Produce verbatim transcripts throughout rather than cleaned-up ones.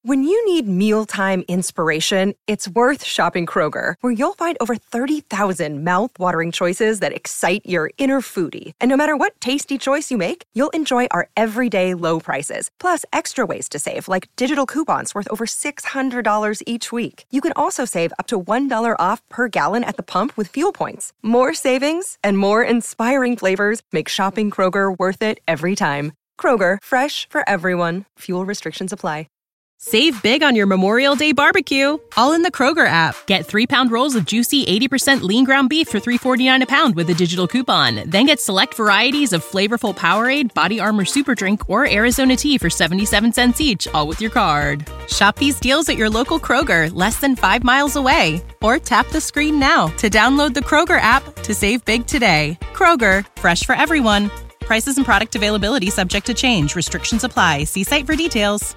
When you need mealtime inspiration, it's worth shopping Kroger, where you'll find over thirty thousand mouth-watering choices that excite your inner foodie. And no matter what tasty choice you make, you'll enjoy our everyday low prices, plus extra ways to save, like digital coupons worth over six hundred dollars each week. You can also save up to one dollar off per gallon at the pump with fuel points. More savings and more inspiring flavors make shopping Kroger worth it every time. Kroger, fresh for everyone. Fuel restrictions apply. Save big on your Memorial Day barbecue, all in the Kroger app. Get three-pound rolls of juicy eighty percent lean ground beef for three forty-nine a pound with a digital coupon. Then get select varieties of flavorful Powerade, Body Armor Super Drink, or Arizona tea for seventy-seven cents each, all with your card. Shop these deals at your local Kroger, less than five miles away. Or tap the screen now to download the Kroger app to save big today. Kroger, fresh for everyone. Prices and product availability subject to change. Restrictions apply. See site for details.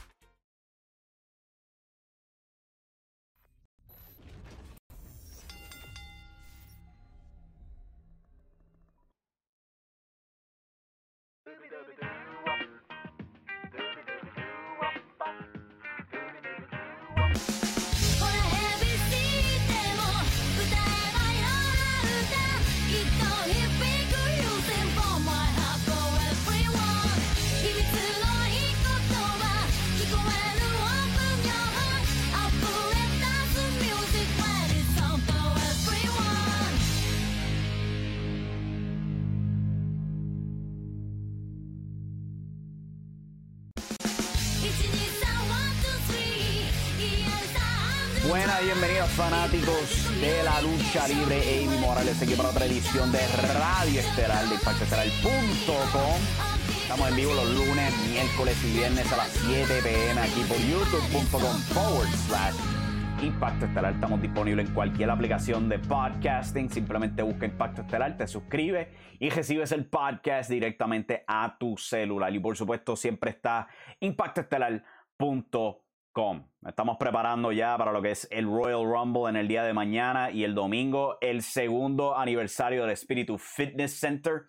Buenas y bienvenidos fanáticos de la lucha libre. Avi Morales aquí para otra edición de Radio Estelar de Impacto Estelar punto com. Estamos en vivo los lunes, miércoles y viernes a las siete p m aquí por youtube.com forward slash Impacto Estelar. Estamos disponibles en cualquier aplicación de podcasting. Simplemente busca Impacto Estelar, te suscribes y recibes el podcast directamente a tu celular. Y por supuesto siempre está Impacto Estelar punto com. Estamos preparando ya para lo que es el Royal Rumble en el día de mañana y el domingo, el segundo aniversario del Espíritu Fitness Center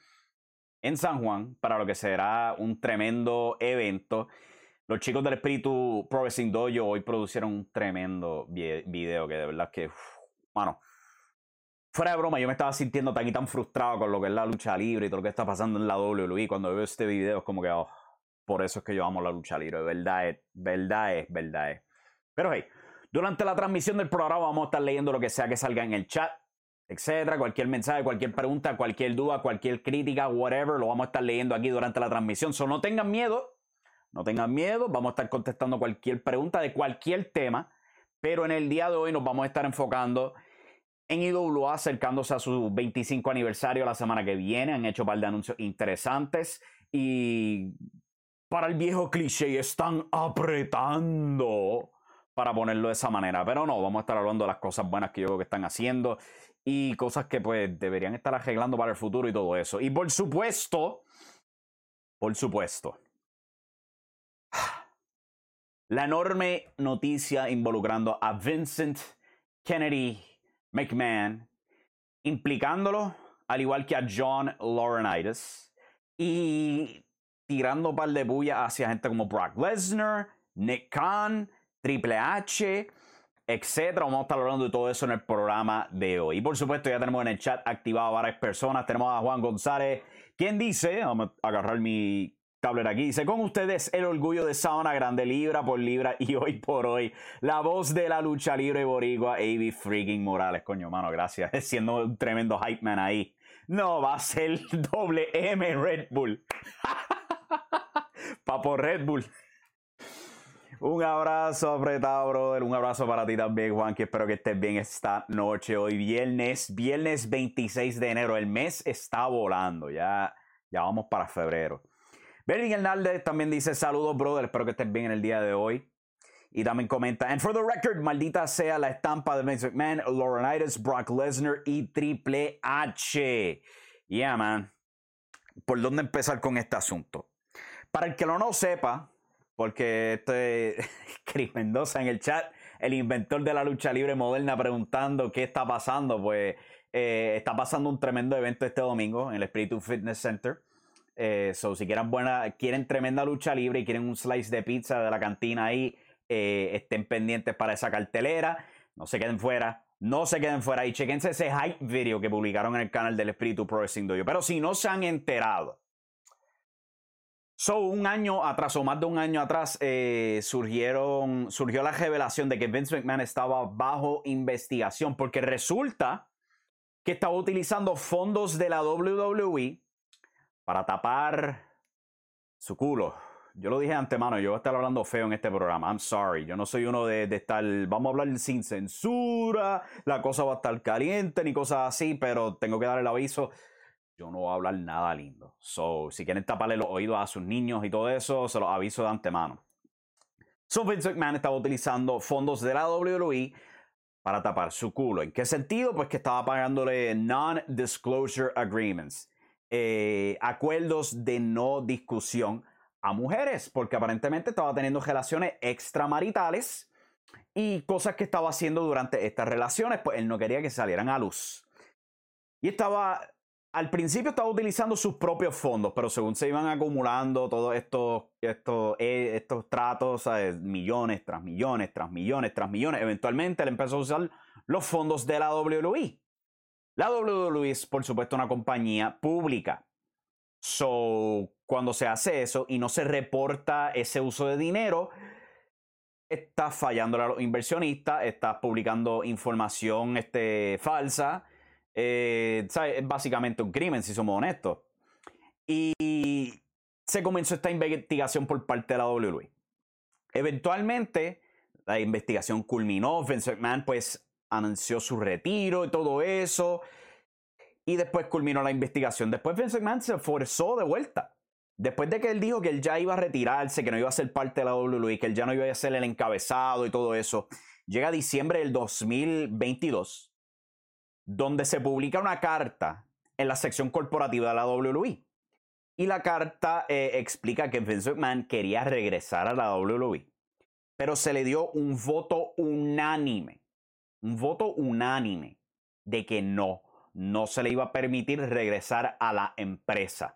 en San Juan, para lo que será un tremendo evento. Los chicos del Espíritu Pro Wrestling Dojo hoy producieron un tremendo video que de verdad que, uf, mano, fuera de broma, yo me estaba sintiendo tan y tan frustrado con lo que es la lucha libre y todo lo que está pasando en la W W E. Cuando veo este video es como que, oh, por eso es que yo amo la lucha libre. Verdad es, verdad es, verdad es. Pero hey, durante la transmisión del programa vamos a estar leyendo lo que sea que salga en el chat, etcétera. Cualquier mensaje, cualquier pregunta, cualquier duda, cualquier crítica, whatever, lo vamos a estar leyendo aquí durante la transmisión. So, no tengan miedo, no tengan miedo. Vamos a estar contestando cualquier pregunta de cualquier tema. Pero en el día de hoy nos vamos a estar enfocando en I W A, acercándose a su veinticinco aniversario la semana que viene. Han hecho un par de anuncios interesantes y para el viejo cliché están apretando, para ponerlo de esa manera. Pero no, vamos a estar hablando de las cosas buenas que yo creo que están haciendo y cosas que pues deberían estar arreglando para el futuro y todo eso. Y por supuesto, por supuesto, la enorme noticia involucrando a Vincent Kennedy McMahon, implicándolo al igual que a John Laurinaitis y tirando un par de bullas hacia gente como Brock Lesnar, Nick Khan, Triple H, etcétera. Vamos a estar hablando de todo eso en el programa de hoy. Y por supuesto ya tenemos en el chat activado a varias personas. Tenemos a Juan González, quien dice, vamos a agarrar mi tablet aquí, dice: con ustedes el orgullo de Sabana Grande, libra por libra y hoy por hoy la voz de la lucha libre boricua, Avi freaking Morales. Coño, mano, gracias. Siendo un tremendo hype man ahí. No, va a ser doble M Red Bull. Papo Red Bull. Un abrazo apretado, brother. Un abrazo para ti también, Juan, que espero que estés bien esta noche. Hoy viernes, viernes veintiséis de enero. El mes está volando. Ya, ya vamos para febrero. Berlin Hernández también dice: saludos, brother. Espero que estés bien en el día de hoy. Y también comenta: and for the record, maldita sea la estampa de Vince McMahon, Laurinaitis, Brock Lesnar y Triple H. Yeah, man. ¿Por dónde empezar con este asunto? Para el que no lo sepa, porque este Chris Mendoza en el chat, el inventor de la lucha libre moderna, preguntando qué está pasando, pues eh, está pasando un tremendo evento este domingo en el Espíritu Fitness Center. Eh, so, si quieren, buena, quieren tremenda lucha libre y quieren un slice de pizza de la cantina ahí, Eh, estén pendientes para esa cartelera. No se queden fuera. No se queden fuera. Y chequense ese hype video que publicaron en el canal del Espíritu Pro Wrestling Dojo. Pero si no se han enterado. So, un año atrás, o más de un año atrás, eh, surgieron, surgió la revelación de que Vince McMahon estaba bajo investigación. Porque resulta que estaba utilizando fondos de la W W E para tapar su culo. Yo lo dije de antemano, yo voy a estar hablando feo en este programa. I'm sorry. Yo no soy uno de, de estar... Vamos a hablar sin censura, la cosa va a estar caliente, ni cosas así, pero tengo que dar el aviso. Yo no voy a hablar nada lindo. So, si quieren taparle los oídos a sus niños y todo eso, se los aviso de antemano. So, Vince McMahon estaba utilizando fondos de la W W E para tapar su culo. ¿En qué sentido? Pues que estaba pagándole non-disclosure agreements. Eh, acuerdos de no discusión a mujeres, porque aparentemente estaba teniendo relaciones extramaritales y cosas que estaba haciendo durante estas relaciones, pues él no quería que salieran a luz. Y estaba, al principio estaba utilizando sus propios fondos, pero según se iban acumulando todos estos, estos, eh, estos tratos, ¿sabes? millones tras millones, tras millones, tras millones, eventualmente él empezó a usar los fondos de la W W E. La W W E es, por supuesto, una compañía pública. So, cuando se hace eso y no se reporta ese uso de dinero, estás fallando a los inversionistas, estás publicando información este, falsa. Eh, ¿sabes? Es básicamente un crimen, si somos honestos. Y se comenzó esta investigación por parte de la W W E. Eventualmente, la investigación culminó. Vince McMahon, pues, anunció su retiro y todo eso. Y después culminó la investigación. Después Vince McMahon se forzó de vuelta. Después de que él dijo que él ya iba a retirarse, que no iba a ser parte de la W W E, que él ya no iba a ser el encabezado y todo eso. Llega diciembre del dos mil veintidós, donde se publica una carta en la sección corporativa de la W W E. Y la carta eh, explica que Vince McMahon quería regresar a la W W E. Pero se le dio un voto unánime. Un voto unánime de que no. No se le iba a permitir regresar a la empresa.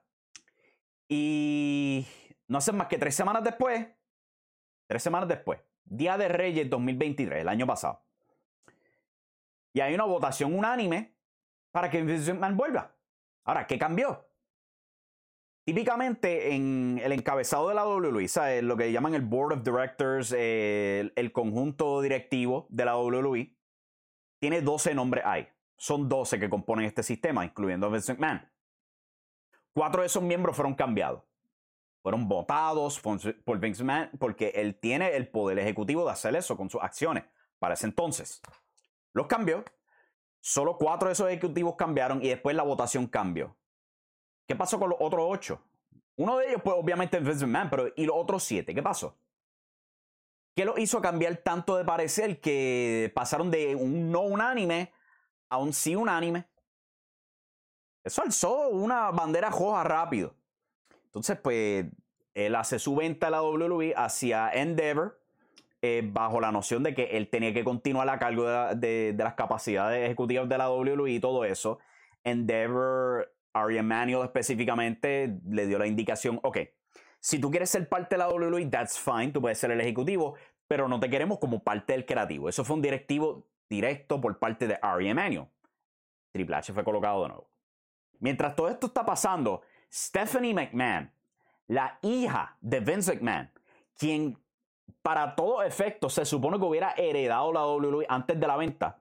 Y no hace más que tres semanas después, tres semanas después, Día de Reyes dos mil veintitrés, el año pasado. Y hay una votación unánime para que Vince McMahon vuelva. Ahora, ¿qué cambió? Típicamente en el encabezado de la W W E, ¿sabes? Lo que llaman el Board of Directors, eh, el, el conjunto directivo de la W W E, tiene doce nombres ahí. Son doce que componen este sistema, incluyendo a Vince McMahon. Cuatro de esos miembros fueron cambiados. Fueron votados por Vince McMahon porque él tiene el poder ejecutivo de hacer eso con sus acciones para ese entonces. Los cambió. Solo cuatro de esos ejecutivos cambiaron y después la votación cambió. ¿Qué pasó con los otros ocho? Uno de ellos, pues obviamente es Vince McMahon, pero ¿y los otros siete? ¿Qué pasó? ¿Qué los hizo cambiar tanto de parecer que pasaron de un no unánime a un sí unánime? Eso alzó una bandera roja rápido. Entonces, pues, él hace su venta a la W W E hacia Endeavor, eh, bajo la noción de que él tenía que continuar a cargo de, de, de las capacidades ejecutivas de la W W E y todo eso. Endeavor, Ari Emanuel específicamente, le dio la indicación, ok, si tú quieres ser parte de la W W E, that's fine, tú puedes ser el ejecutivo, pero no te queremos como parte del creativo. Eso fue un directivo directo por parte de Ari Emanuel. Triple H fue colocado de nuevo. Mientras todo esto está pasando, Stephanie McMahon, la hija de Vince McMahon, quien para todo efecto se supone que hubiera heredado la W W E antes de la venta,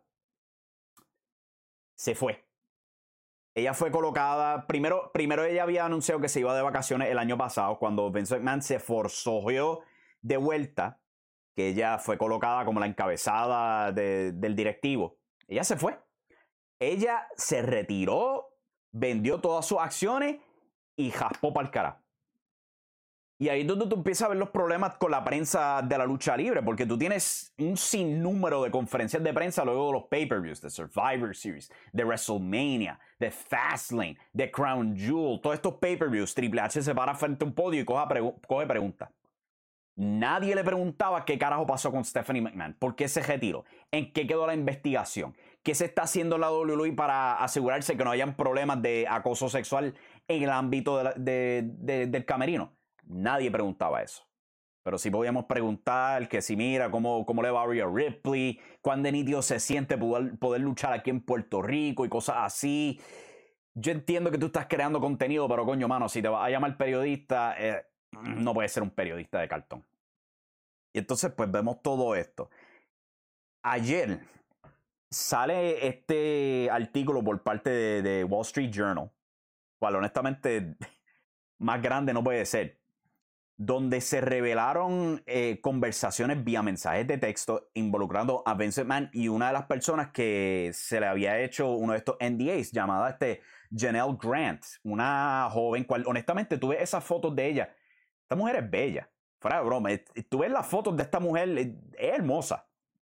se fue. Ella fue colocada, primero, primero ella había anunciado que se iba de vacaciones el año pasado, cuando Vince McMahon se forzó de vuelta, que ella fue colocada como la encabezada de, del directivo. Ella se fue. Ella se retiró, vendió todas sus acciones y jaspó para el carajo. Y ahí es donde tú empiezas a ver los problemas con la prensa de la lucha libre, porque tú tienes un sinnúmero de conferencias de prensa luego de los pay-per-views, de Survivor Series, de WrestleMania, de Fastlane, de Crown Jewel, todos estos pay-per-views. Triple H se para frente a un podio y coge, pregu coge preguntas. Nadie le preguntaba qué carajo pasó con Stephanie McMahon, por qué se retiró, en qué quedó la investigación, qué se está haciendo en la W W E para asegurarse que no hayan problemas de acoso sexual en el ámbito de la, de, de, del camerino. Nadie preguntaba eso. Pero sí podíamos preguntar que si mira cómo, cómo le va a Rhea Ripley, cuán de nítido se siente poder, poder luchar aquí en Puerto Rico y cosas así. Yo entiendo que tú estás creando contenido, pero coño, mano, si te vas a llamar periodista, eh, no puedes ser un periodista de cartón. Y entonces, pues vemos todo esto. Ayer sale este artículo por parte de, de Wall Street Journal, cual honestamente más grande no puede ser, donde se revelaron eh, conversaciones vía mensajes de texto involucrando a Vince McMahon y una de las personas que se le había hecho uno de estos N D As, llamada este Janelle Grant, una joven cual honestamente tú ves esas fotos de ella. Esta mujer es bella, fuera de broma. Tú ves las fotos de esta mujer, es, es hermosa.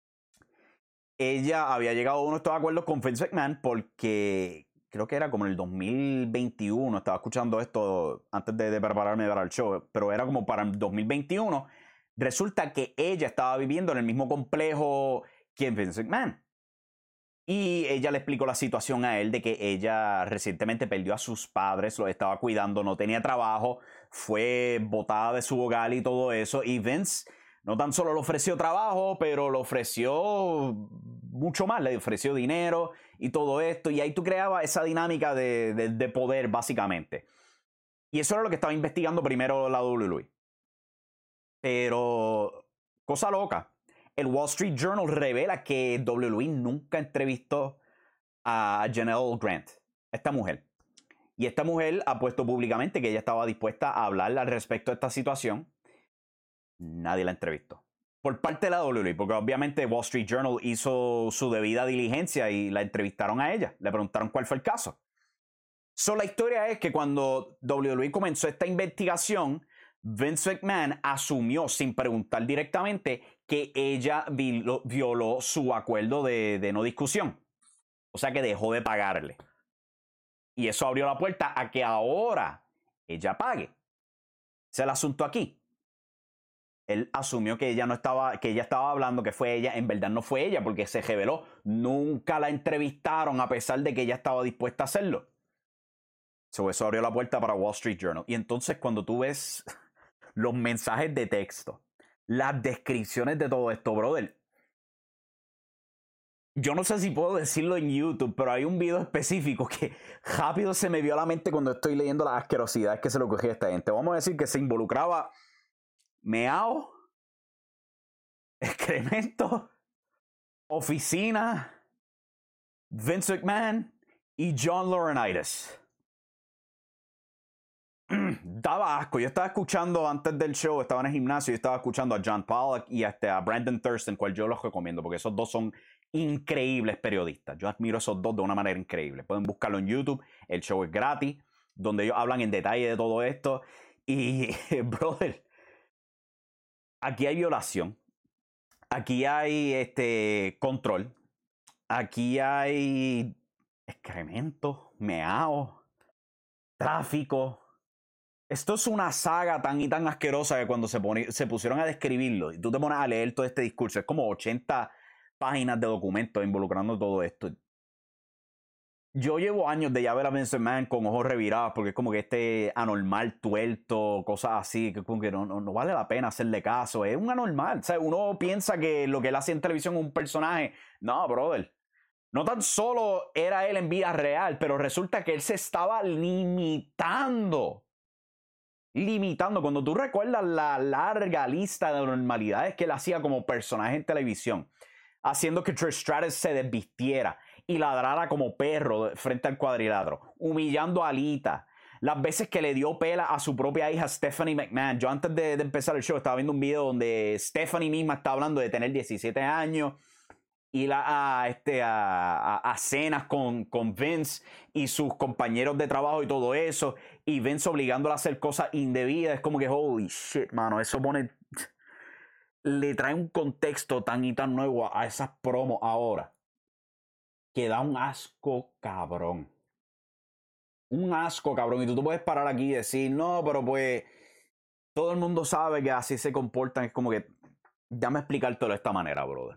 Ella había llegado a uno de estos acuerdos con Vince McMahon porque creo que era como en el dos mil veintiuno, estaba escuchando esto antes de, de prepararme para el show, pero era como para el dos mil veintiuno. Resulta que ella estaba viviendo en el mismo complejo que Vince McMahon. Y ella le explicó la situación a él de que ella recientemente perdió a sus padres, los estaba cuidando, no tenía trabajo, fue botada de su hogar y todo eso. Y Vince no tan solo le ofreció trabajo, pero le ofreció mucho más, le ofreció dinero y todo esto. Y ahí tú creabas esa dinámica de, de, de poder, básicamente. Y eso era lo que estaba investigando primero la W W E. Pero, cosa loca, el Wall Street Journal revela que W W E nunca entrevistó a Janelle Grant, esta mujer. Y esta mujer ha puesto públicamente que ella estaba dispuesta a hablar al respecto de esta situación. Nadie la entrevistó. Por parte de la W W E, porque obviamente Wall Street Journal hizo su debida diligencia y la entrevistaron a ella. Le preguntaron cuál fue el caso. So, la historia es que cuando W W E comenzó esta investigación, Vince McMahon asumió, sin preguntar directamente, que ella violó, violó su acuerdo de, de no discusión. O sea que dejó de pagarle. Y eso abrió la puerta a que ahora ella pague. Ese es el asunto aquí. Él asumió que ella no estaba, que ella estaba hablando, que fue ella. En verdad no fue ella, porque se reveló. Nunca la entrevistaron a pesar de que ella estaba dispuesta a hacerlo. So, eso abrió la puerta para Wall Street Journal. Y entonces cuando tú ves los mensajes de texto, las descripciones de todo esto, brother. Yo no sé si puedo decirlo en YouTube, pero hay un video específico que rápido se me vio a la mente cuando estoy leyendo las asquerosidades que se le ocurrió a esta gente. Vamos a decir que se involucraba meao, excremento, oficina, Vince McMahon y John Laurinaitis. Daba asco. Yo estaba escuchando antes del show, estaba en el gimnasio y estaba escuchando a John Pollock y hasta a Brandon Thurston, cual yo los recomiendo porque esos dos son increíbles periodistas. Yo admiro a esos dos de una manera increíble. Pueden buscarlo en YouTube, el show es gratis, donde ellos hablan en detalle de todo esto. Y, brother, aquí hay violación, aquí hay este control, aquí hay excremento, meao, tráfico. Esto es una saga tan y tan asquerosa que cuando se, pone, se pusieron a describirlo y tú te pones a leer todo este discurso, es como ochenta páginas de documentos involucrando todo esto. Yo llevo años de ya ver a Vince McMahon con ojos revirados porque es como que este anormal tuerto, cosas así, que como que no, no, no vale la pena hacerle caso. Es un anormal. O sea, uno piensa que lo que él hace en televisión es un personaje. No, brother. No tan solo era él en vida real, pero resulta que él se estaba limitando. Limitando. Cuando tú recuerdas la larga lista de anormalidades que él hacía como personaje en televisión, haciendo que Trish Stratus se desvistiera y ladrara como perro frente al cuadrilátero, humillando a Alita, las veces que le dio pela a su propia hija Stephanie McMahon. Yo antes de, de empezar el show estaba viendo un video donde Stephanie misma está hablando de tener diecisiete años, ir a, a, este, a, a, a cenas con, con Vince y sus compañeros de trabajo y todo eso, y Vince obligándola a hacer cosas indebidas. Es como que holy shit, mano, eso pone... le trae un contexto tan y tan nuevo a esas promos ahora que da un asco cabrón. Un asco cabrón. Y tú, tú puedes parar aquí y decir, no, pero pues todo el mundo sabe que así se comportan. Es como que, déjame explicártelo de esta manera, brother.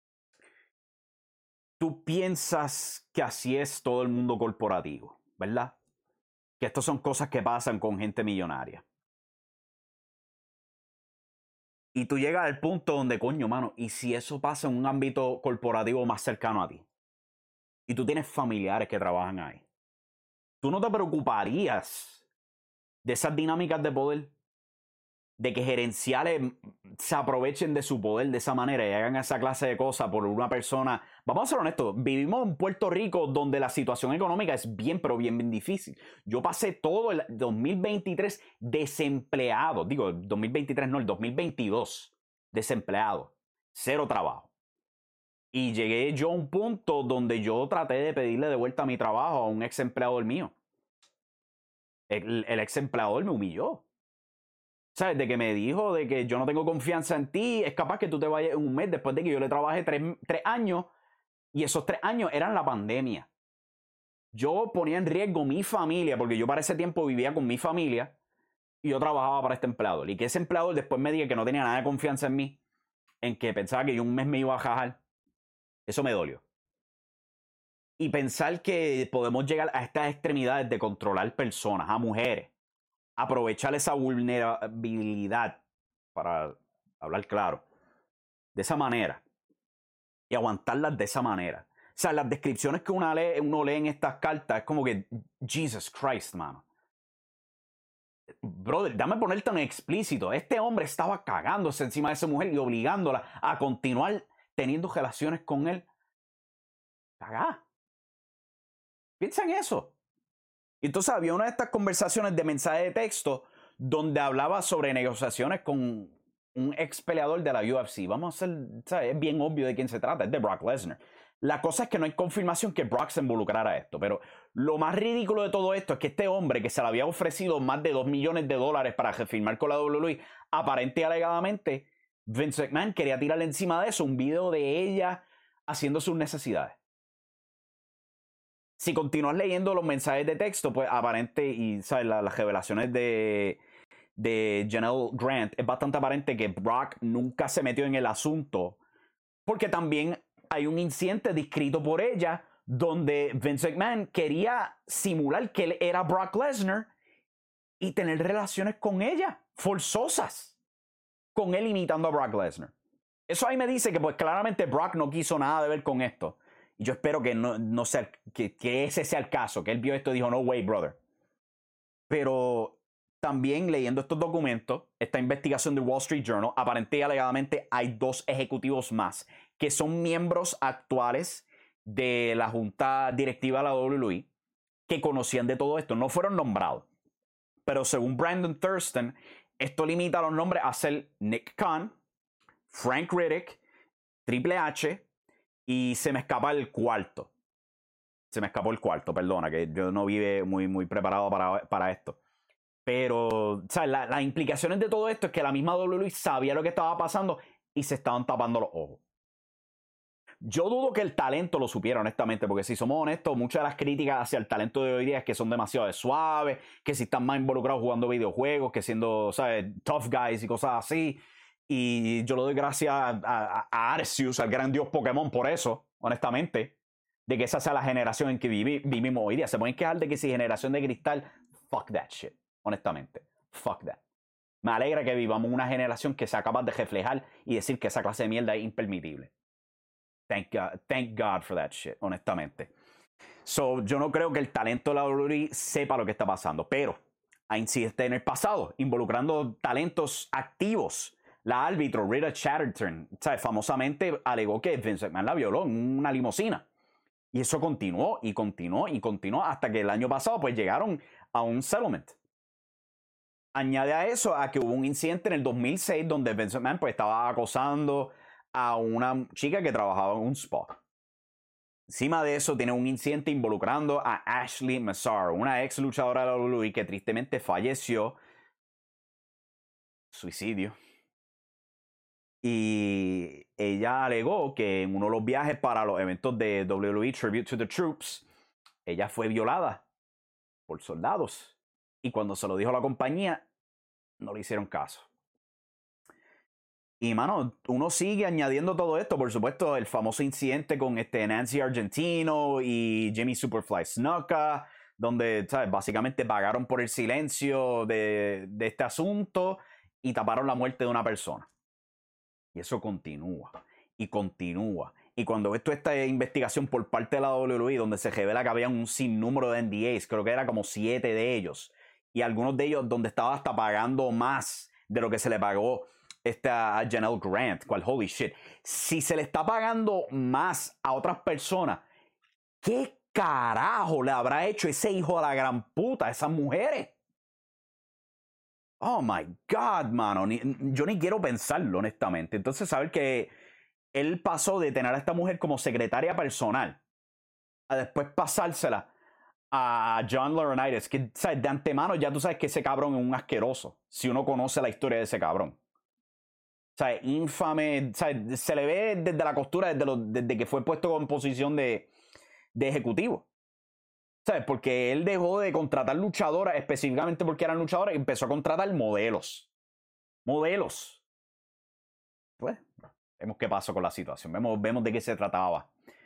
Tú piensas que así es todo el mundo corporativo, ¿verdad? Que estas son cosas que pasan con gente millonaria. Y tú llegas al punto donde, coño, mano, ¿y si eso pasa en un ámbito corporativo más cercano a ti? Y tú tienes familiares que trabajan ahí. ¿Tú no te preocuparías de esas dinámicas de poder? De que gerenciales se aprovechen de su poder de esa manera y hagan esa clase de cosas por una persona. Vamos a ser honestos, vivimos en Puerto Rico donde la situación económica es bien, pero bien, bien difícil. Yo pasé todo el dos mil veintitrés desempleado. Digo, el dos mil veintitrés no, el dos mil veintidós desempleado. Cero trabajo. Y llegué yo a un punto donde yo traté de pedirle de vuelta mi trabajo a un ex empleador mío. El, el ex empleador me humilló. ¿Sabes? De que me dijo de que yo no tengo confianza en ti, es capaz que tú te vayas un mes después de que yo le trabajé tres, tres años y esos tres años eran la pandemia. Yo ponía en riesgo mi familia porque yo para ese tiempo vivía con mi familia y yo trabajaba para este empleador. Y que ese empleador después me diga que no tenía nada de confianza en mí, en que pensaba que yo un mes me iba a jajar, eso me dolió. Y pensar que podemos llegar a estas extremidades de controlar personas, a mujeres, aprovechar esa vulnerabilidad, para hablar claro, de esa manera y aguantarlas de esa manera. O sea, las descripciones que uno lee, uno lee en estas cartas es como que, Jesus Christ, mano. Brother, dame poner tan explícito. Este hombre estaba cagándose encima de esa mujer y obligándola a continuar teniendo relaciones con él. Cagá. Piensa en eso. Y entonces había una de estas conversaciones de mensaje de texto donde hablaba sobre negociaciones con un ex peleador de la U F C. Vamos a hacer, ¿sabes? Es bien obvio de quién se trata, es de Brock Lesnar. La cosa es que no hay confirmación que Brock se involucrara a esto, pero lo más ridículo de todo esto es que este hombre que se le había ofrecido más de dos millones de dólares para firmar con la W W E, aparente y alegadamente, Vince McMahon quería tirarle encima de eso un video de ella haciendo sus necesidades. Si continúas leyendo los mensajes de texto, pues aparente, y ¿sabes? La, las revelaciones de, de Janelle Grant, es bastante aparente que Brock nunca se metió en el asunto, porque también hay un incidente descrito por ella donde Vince McMahon quería simular que él era Brock Lesnar y tener relaciones con ella, forzosas, con él imitando a Brock Lesnar. Eso ahí me dice que pues claramente Brock no quiso nada de ver con esto. Y yo espero que, no, no sea, que, que ese sea el caso, que él vio esto y dijo, no way, brother. Pero también leyendo estos documentos, esta investigación del Wall Street Journal, aparentemente y alegadamente hay dos ejecutivos más que son miembros actuales de la junta directiva de la W W E que conocían de todo esto. No fueron nombrados. Pero según Brandon Thurston, esto limita los nombres a ser Nick Khan, Frank Riddick, Triple H, y se me escapa el cuarto. Se me escapó el cuarto, perdona, que yo no vive muy, muy preparado para, para esto. Pero, ¿sabes? La, las implicaciones de todo esto es que la misma W W E sabía lo que estaba pasando y se estaban tapando los ojos. Yo dudo que el talento lo supiera, honestamente, porque si somos honestos, muchas de las críticas hacia el talento de hoy día es que son demasiado suaves, que si están más involucrados jugando videojuegos, que siendo, ¿sabes? Tough guys y cosas así. Y yo le doy gracias a, a, a Arceus, al gran dios Pokémon, por eso, honestamente, de que esa sea la generación en que vivi, vivimos hoy día. Se pueden quejar de que si generación de cristal, fuck that shit, honestamente, fuck that. Me alegra que vivamos una generación que sea capaz de reflejar y decir que esa clase de mierda es impermitible. Thank God, thank God for that shit, honestamente. So, yo no creo que el talento de la W W E sepa lo que está pasando, pero hay incidentes en el pasado, involucrando talentos activos. La árbitro Rita Chatterton, ¿sabes? Famosamente alegó que Vince McMahon la violó en una limusina. Y eso continuó y continuó y continuó hasta que el año pasado pues llegaron a un settlement. Añade a eso a que hubo un incidente en el dos mil seis donde Vince McMahon pues estaba acosando a una chica que trabajaba en un spa. Encima de eso tiene un incidente involucrando a Ashley Massaro, una ex luchadora de la W W E que tristemente falleció. Suicidio. Y ella alegó que en uno de los viajes para los eventos de W W E Tribute to the Troops, ella fue violada por soldados. Y cuando se lo dijo a la compañía, no le hicieron caso. Y, mano, uno sigue añadiendo todo esto. Por supuesto, el famoso incidente con este Nancy Argentino y Jimmy Superfly Snuka, donde, ¿sabes? Básicamente pagaron por el silencio de, de este asunto y taparon la muerte de una persona. Y eso continúa. Y continúa. Y cuando ves toda esta investigación por parte de la doble u doble u E, donde se revela que había un sinnúmero de N D As, creo que era como siete de ellos, y algunos de ellos donde estaba hasta pagando más de lo que se le pagó esta, a Janelle Grant, cual holy shit. Si se le está pagando más a otras personas, ¿qué carajo le habrá hecho ese hijo de la gran puta a esas mujeres? Oh my God, mano. Ni, yo ni quiero pensarlo, honestamente. Entonces, saber que él pasó de tener a esta mujer como secretaria personal a después pasársela a John Laurinaitis, que, ¿sabes? De antemano ya tú sabes que ese cabrón es un asqueroso, si uno conoce la historia de ese cabrón. ¿Sabes? Infame, ¿sabes? Se le ve desde la costura, desde, lo, desde que fue puesto en posición de, de ejecutivo. ¿Sabes? Porque él dejó de contratar luchadoras, específicamente porque eran luchadoras, y empezó a contratar modelos. Modelos. Pues, vemos qué pasó con la situación. Vemos, vemos de qué se trataba.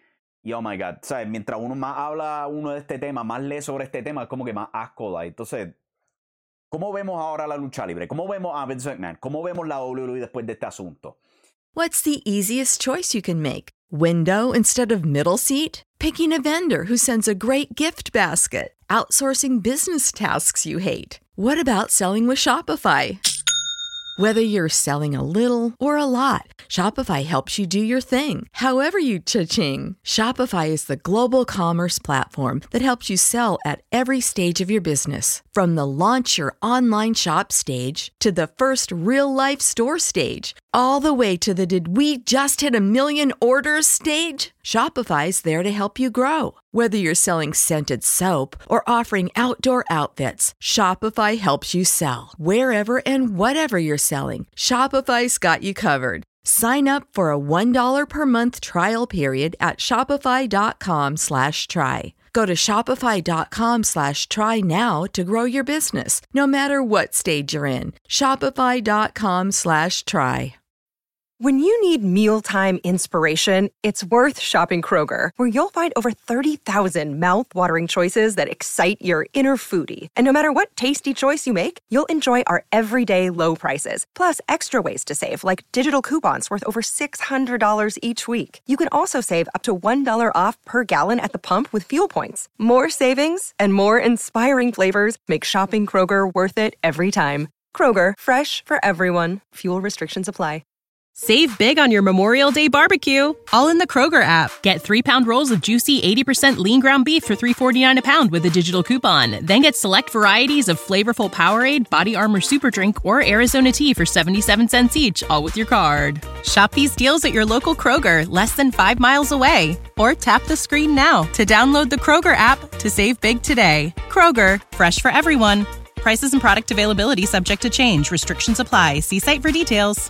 Y oh my God, ¿sabes? Mientras uno más habla uno de este tema, más lee sobre este tema, es como que más asco da. Entonces, ¿cómo vemos ahora la lucha libre? ¿Cómo vemos a Vince McMahon? ¿Cómo vemos la doble u doble u E después de este asunto? What's the easiest choice you can make? Window instead of middle seat? Picking a vendor who sends a great gift basket? Outsourcing business tasks you hate? What about selling with Shopify? Whether you're selling a little or a lot, Shopify helps you do your thing, however you cha-ching. Shopify is the global commerce platform that helps you sell at every stage of your business. From the launch your online shop stage to the first real-life store stage, all the way to the did we just hit a million orders stage. Shopify's there to help you grow. Whether you're selling scented soap or offering outdoor outfits, Shopify helps you sell. Wherever and whatever you're selling, Shopify's got you covered. Sign up for a one dollar per month trial period at shopify.com slash try. Go to shopify.com slash try now to grow your business, no matter what stage you're in. Shopify.com slash try. When you need mealtime inspiration, it's worth shopping Kroger, where you'll find over thirty thousand mouth-watering choices that excite your inner foodie. And no matter what tasty choice you make, you'll enjoy our everyday low prices, plus extra ways to save, like digital coupons worth over six hundred dollars each week. You can also save up to one dollar off per gallon at the pump with fuel points. More savings and more inspiring flavors make shopping Kroger worth it every time. Kroger, fresh for everyone. Fuel restrictions apply. Save big on your Memorial Day barbecue, all in the Kroger app. Get three-pound rolls of juicy eighty percent lean ground beef for three forty-nine a pound with a digital coupon. Then get select varieties of flavorful Powerade, Body Armor Super Drink, or Arizona tea for seventy-seven cents each, all with your card. Shop these deals at your local Kroger, less than five miles away. Or tap the screen now to download the Kroger app to save big today. Kroger, fresh for everyone. Prices and product availability subject to change. Restrictions apply. See site for details.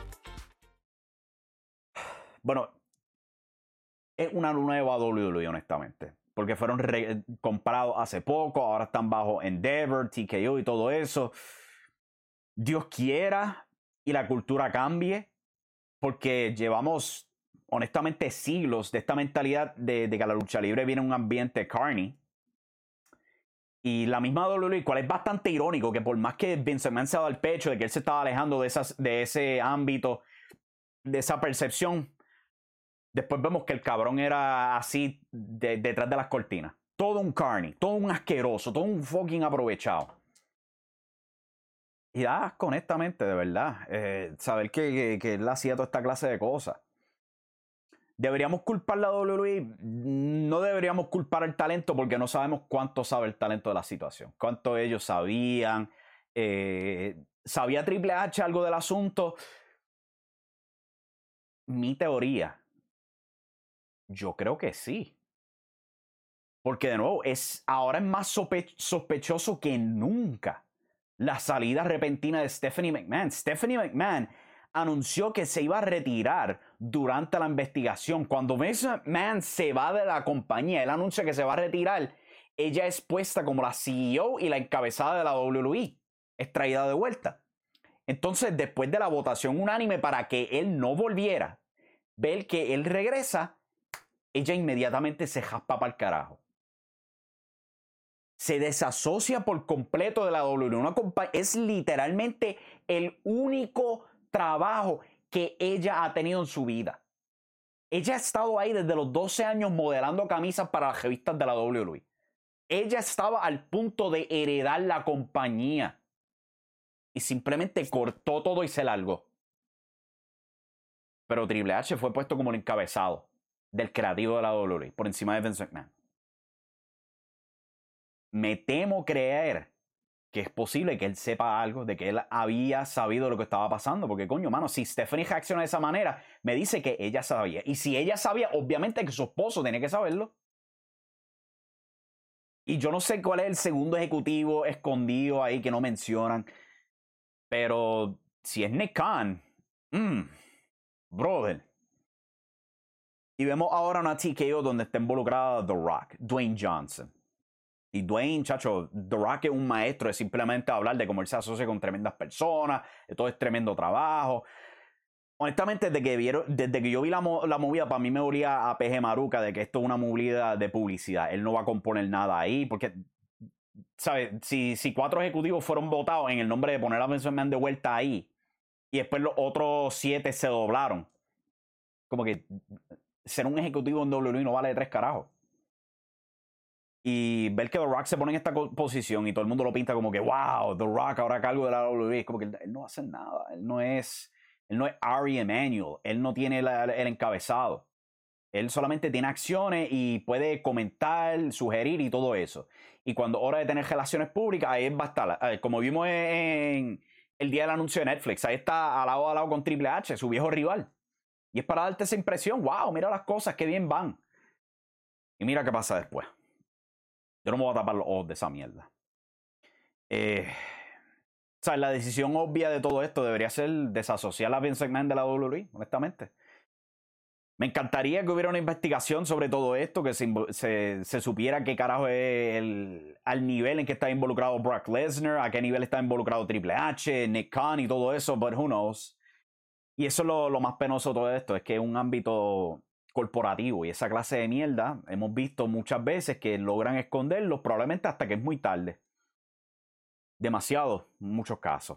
Bueno, es una nueva doble u doble u E, honestamente. Porque fueron comprados hace poco, ahora están bajo Endeavor, T K O y todo eso. Dios quiera y la cultura cambie, porque llevamos, honestamente, siglos de esta mentalidad de, de que a la lucha libre viene un ambiente carny. Y la misma doble u doble u E, cual es bastante irónico, que por más que Vince McMahon se ha dado el pecho de que él se estaba alejando de, esas, de ese ámbito, de esa percepción, después vemos que el cabrón era así de, detrás de las cortinas. Todo un carny, todo un asqueroso, todo un fucking aprovechado. Y da asco, honestamente, de verdad. Eh, saber que, que, que él hacía toda esta clase de cosas. ¿Deberíamos culpar la doble u doble u E? No deberíamos culpar el talento porque no sabemos cuánto sabe el talento de la situación. Cuánto ellos sabían. Eh, ¿Sabía Triple H algo del asunto? Mi teoría. Yo creo que sí. Porque de nuevo, es, ahora es más sospe- sospechoso que nunca la salida repentina de Stephanie McMahon. Stephanie McMahon anunció que se iba a retirar durante la investigación. Cuando Vince McMahon se va de la compañía, él anuncia que se va a retirar, ella es puesta como la C E O y la encabezada de la doble u doble u E. Es traída de vuelta. Entonces, después de la votación unánime para que él no volviera, ver que él regresa, ella inmediatamente se jaspa para el carajo. Se desasocia por completo de la doble u doble u E. Una compa- es literalmente el único trabajo que ella ha tenido en su vida. Ella ha estado ahí desde los doce años modelando camisas para las revistas de la W W E. Ella estaba al punto de heredar la compañía. Y simplemente cortó todo y se largó. Pero Triple H fue puesto como el encabezado del creativo de la W W E, por encima de Vince McMahon. Me temo creer que es posible que él sepa algo, de que él había sabido lo que estaba pasando. Porque, coño, mano, si Stephanie reacciona de esa manera, me dice que ella sabía. Y si ella sabía, obviamente que su esposo tenía que saberlo. Y yo no sé cuál es el segundo ejecutivo escondido ahí que no mencionan. Pero si es Nick Khan, mmm, brother. Y vemos ahora una T K O donde está involucrada The Rock, Dwayne Johnson. Y Dwayne, chacho, The Rock es un maestro de simplemente hablar de cómo él se asocia con tremendas personas, de todo es tremendo trabajo. Honestamente, desde que, vieron, desde que yo vi la, la movida, para mí me olía a Peje Maruca de que esto es una movida de publicidad. Él no va a componer nada ahí, porque, ¿sabes? Si, si cuatro ejecutivos fueron votados en el nombre de poner a Vince McMahon de vuelta ahí, y después los otros siete se doblaron, como que ser un ejecutivo en W W E no vale de tres carajos. Y ver que The Rock se pone en esta posición y todo el mundo lo pinta como que wow, The Rock ahora a cargo de la W W E, es como que él, él no va a hacer nada. Él no es, él no es Ari Emanuel, él no tiene la, el encabezado. Él solamente tiene acciones y puede comentar, sugerir y todo eso. Y cuando hora de tener relaciones públicas, ahí va a estar. Como vimos en el día del anuncio de Netflix, ahí está al lado a lado con Triple H, su viejo rival. Y es para darte esa impresión, wow, mira las cosas, qué bien van. Y mira qué pasa después. Yo no me voy a tapar los ojos de esa mierda. Eh, o sea, la decisión obvia de todo esto debería ser desasociar a Vince McMahon de la W W E, honestamente. Me encantaría que hubiera una investigación sobre todo esto, que se, se, se supiera qué carajo es el, al nivel en que está involucrado Brock Lesnar, a qué nivel está involucrado Triple H, Nick Khan y todo eso, but who knows. Y eso es lo, lo más penoso de todo esto, es que es un ámbito corporativo y esa clase de mierda hemos visto muchas veces que logran esconderlos probablemente hasta que es muy tarde. Demasiado, en muchos casos.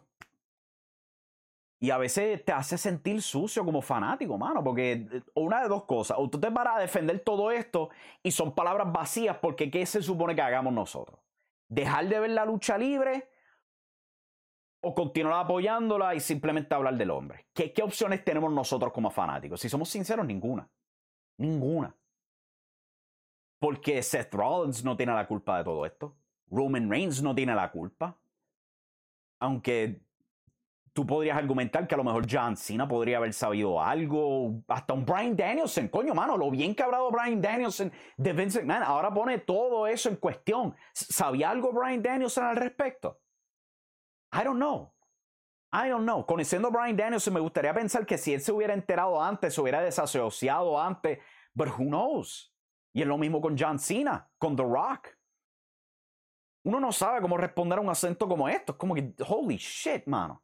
Y a veces te hace sentir sucio como fanático, mano, porque una de dos cosas, o tú te paras a defender todo esto y son palabras vacías porque ¿qué se supone que hagamos nosotros? ¿Dejar de ver la lucha libre o continuar apoyándola y simplemente hablar del hombre? ¿Qué, qué opciones tenemos nosotros como fanáticos? Si somos sinceros, ninguna. Ninguna. Porque Seth Rollins no tiene la culpa de todo esto. Roman Reigns no tiene la culpa. Aunque tú podrías argumentar que a lo mejor John Cena podría haber sabido algo. Hasta un Bryan Danielson. Coño, mano, lo bien que ha hablado Bryan Danielson de Vince McMahon. Ahora pone todo eso en cuestión. ¿Sabía algo Bryan Danielson al respecto? I don't know. I don't know. Conociendo a Bryan Danielson, me gustaría pensar que si él se hubiera enterado antes, se hubiera desasociado antes. But who knows? Y es lo mismo con John Cena, con The Rock. Uno no sabe cómo responder a un acento como esto. Es como que, holy shit, mano.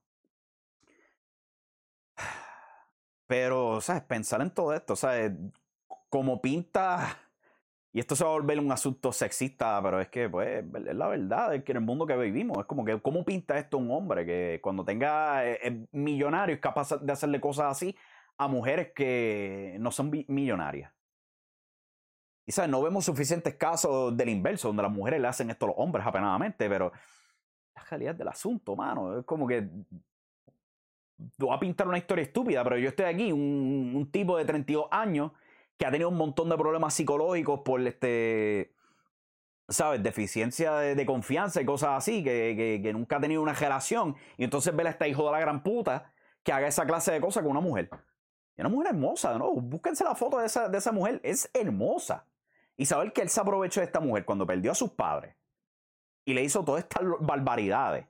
Pero, ¿sabes? Pensar en todo esto, ¿sabes? Como pinta... Y esto se va a volver un asunto sexista, pero es que, pues, es la verdad, es que en el mundo que vivimos, es como que, ¿cómo pinta esto un hombre que cuando tenga eh, millonarios es capaz de hacerle cosas así a mujeres que no son millonarias? Y, ¿sabes? No vemos suficientes casos del inverso, donde las mujeres le hacen esto a los hombres apenadamente, pero la realidad del asunto, mano, es como que voy a pintar una historia estúpida, pero yo estoy aquí, un, un tipo de treinta y dos años que ha tenido un montón de problemas psicológicos por este, ¿sabes? Deficiencia de, de confianza y cosas así, que, que, que nunca ha tenido una relación. Y entonces ver a este hijo de la gran puta que haga esa clase de cosas con una mujer. Y una mujer hermosa, ¿no? Búsquense la foto de esa, de esa mujer. Es hermosa. Y saber que él se aprovechó de esta mujer cuando perdió a sus padres y le hizo todas estas barbaridades.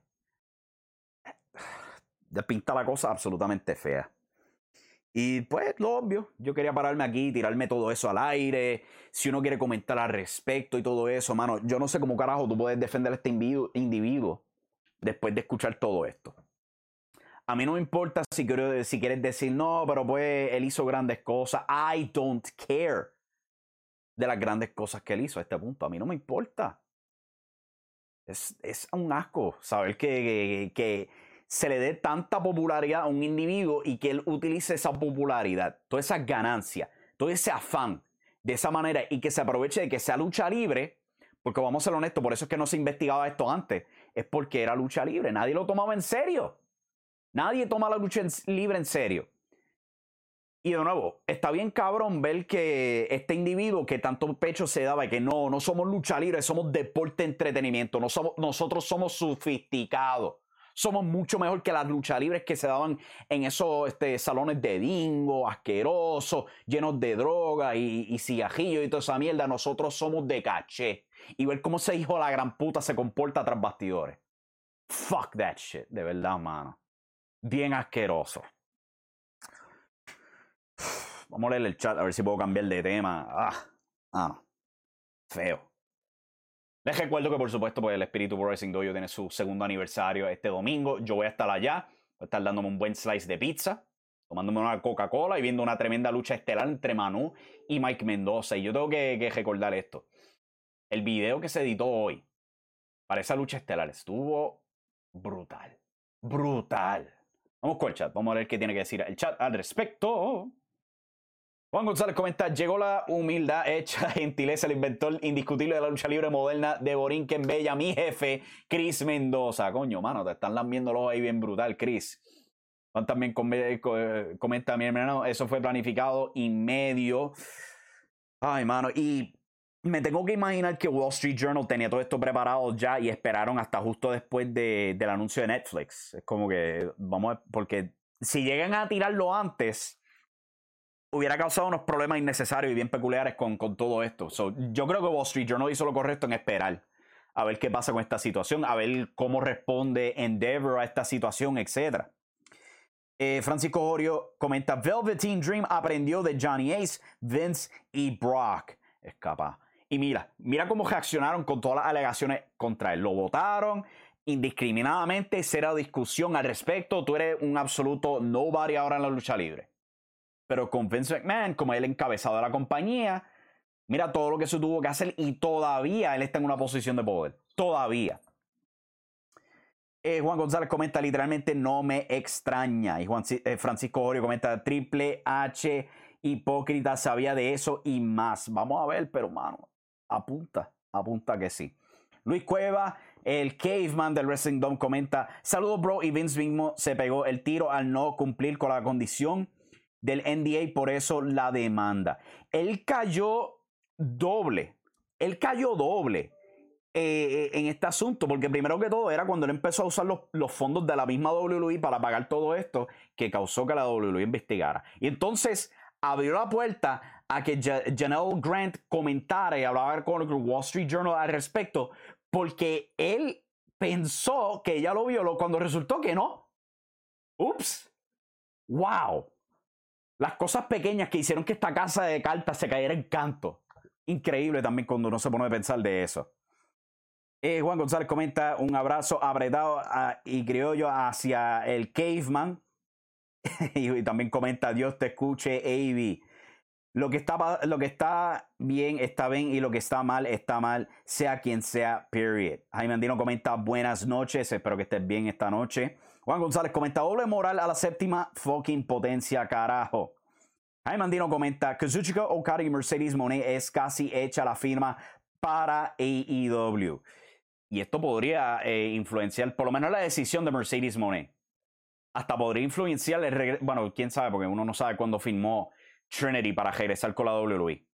Pinta la cosa absolutamente fea. Y pues lo obvio, yo quería pararme aquí, tirarme todo eso al aire. Si uno quiere comentar al respecto y todo eso, mano, yo no sé cómo carajo tú puedes defender a este individuo después de escuchar todo esto. A mí no me importa si, quiero, si quieres decir, no, pero pues él hizo grandes cosas. I don't care de las grandes cosas que él hizo a este punto. A mí no me importa. Es, es un asco saber que... que, que se le dé tanta popularidad a un individuo y que él utilice esa popularidad, todas esas ganancias, todo ese afán de esa manera y que se aproveche de que sea lucha libre, porque vamos a ser honestos, por eso es que no se investigaba esto antes, es porque era lucha libre, nadie lo tomaba en serio, nadie toma la lucha en, libre en serio. Y de nuevo, está bien cabrón ver que este individuo que tanto pecho se daba, que no, no somos lucha libre, somos deporte entretenimiento, no somos, nosotros somos sofisticados, somos mucho mejor que las luchas libres que se daban en esos este, salones de dingo, asquerosos, llenos de droga y, y cigajillos y toda esa mierda. Nosotros somos de caché. Y ver cómo ese hijo de la gran puta se comporta tras bastidores. Fuck that shit, de verdad, mano. Bien asqueroso. Vamos a leer el chat a ver si puedo cambiar de tema. Ah, ah no. Feo. Les recuerdo que, por supuesto, pues el Espíritu Pro Wrestling Dojo tiene su segundo aniversario este domingo. Yo voy a estar allá. Voy a estar dándome un buen slice de pizza, tomándome una Coca-Cola y viendo una tremenda lucha estelar entre Manu y Mike Mendoza. Y yo tengo que, que recordar esto. El video que se editó hoy para esa lucha estelar estuvo brutal. Brutal. Vamos con el chat. Vamos a ver qué tiene que decir el chat al respecto. Juan González comenta: llegó la humildad hecha gentileza, el inventor indiscutible de la lucha libre moderna de Borinquen Bella, mi jefe, Chris Mendoza. Coño, mano, te están lambiéndolo ahí bien brutal, Chris. Juan también com comenta: mi hermano, eso fue planificado y medio. Ay, mano, y me tengo que imaginar que Wall Street Journal tenía todo esto preparado ya y esperaron hasta justo después de, del anuncio de Netflix. Es como que, vamos a, porque si llegan a tirarlo antes, hubiera causado unos problemas innecesarios y bien peculiares con, con todo esto. So, yo creo que Wall Street Journal hizo lo correcto en esperar a ver qué pasa con esta situación, a ver cómo responde Endeavor a esta situación, etcétera. Eh, Francisco Jorio comenta: Velveteen Dream aprendió de Johnny Ace, Vince y Brock. Es capaz. Y mira, mira cómo reaccionaron con todas las alegaciones contra él. Lo votaron indiscriminadamente, cero discusión al respecto. Tú eres un absoluto nobody ahora en la lucha libre. Pero con Vince McMahon, como el encabezado de la compañía, mira todo lo que se tuvo que hacer y todavía él está en una posición de poder. Todavía. Eh, Juan González comenta: literalmente no me extraña. Y Juan, eh, Francisco Jorio comenta: Triple H, hipócrita, sabía de eso y más. Vamos a ver, pero mano, apunta, apunta que sí. Luis Cueva, el caveman del Wrestling Dome, comenta: saludos, bro, y Vince mismo se pegó el tiro al no cumplir con la condición del N D A, por eso la demanda. Él cayó doble, él cayó doble eh, en este asunto, porque primero que todo era cuando él empezó a usar los, los fondos de la misma W W E para pagar todo esto, que causó que la W W E investigara. Y entonces abrió la puerta a que Janelle Grant comentara y hablara con el Wall Street Journal al respecto, porque él pensó que ella lo violó cuando resultó que no. Ups. Wow. Las cosas pequeñas que hicieron que esta casa de cartas se cayera en canto. Increíble también cuando uno se pone a pensar de eso. Eh, Juan González comenta: un abrazo apretado a, y criollo hacia el caveman. y, y también comenta: Dios te escuche, A B. Lo que, está, lo que está bien, está bien, y lo que está mal, está mal, sea quien sea, period. Jaime Andino comenta: buenas noches, espero que estés bien esta noche. Juan González comenta: doble moral a la séptima fucking potencia, carajo. Jaime Andino comenta: Kazuchika Okada y Mercedes Moné es casi hecha la firma para A E W. Y esto podría eh, influenciar por lo menos la decisión de Mercedes Moné. Hasta podría influenciar el regreso. Bueno, quién sabe, porque uno no sabe cuándo firmó Trinity para regresar con la W W E.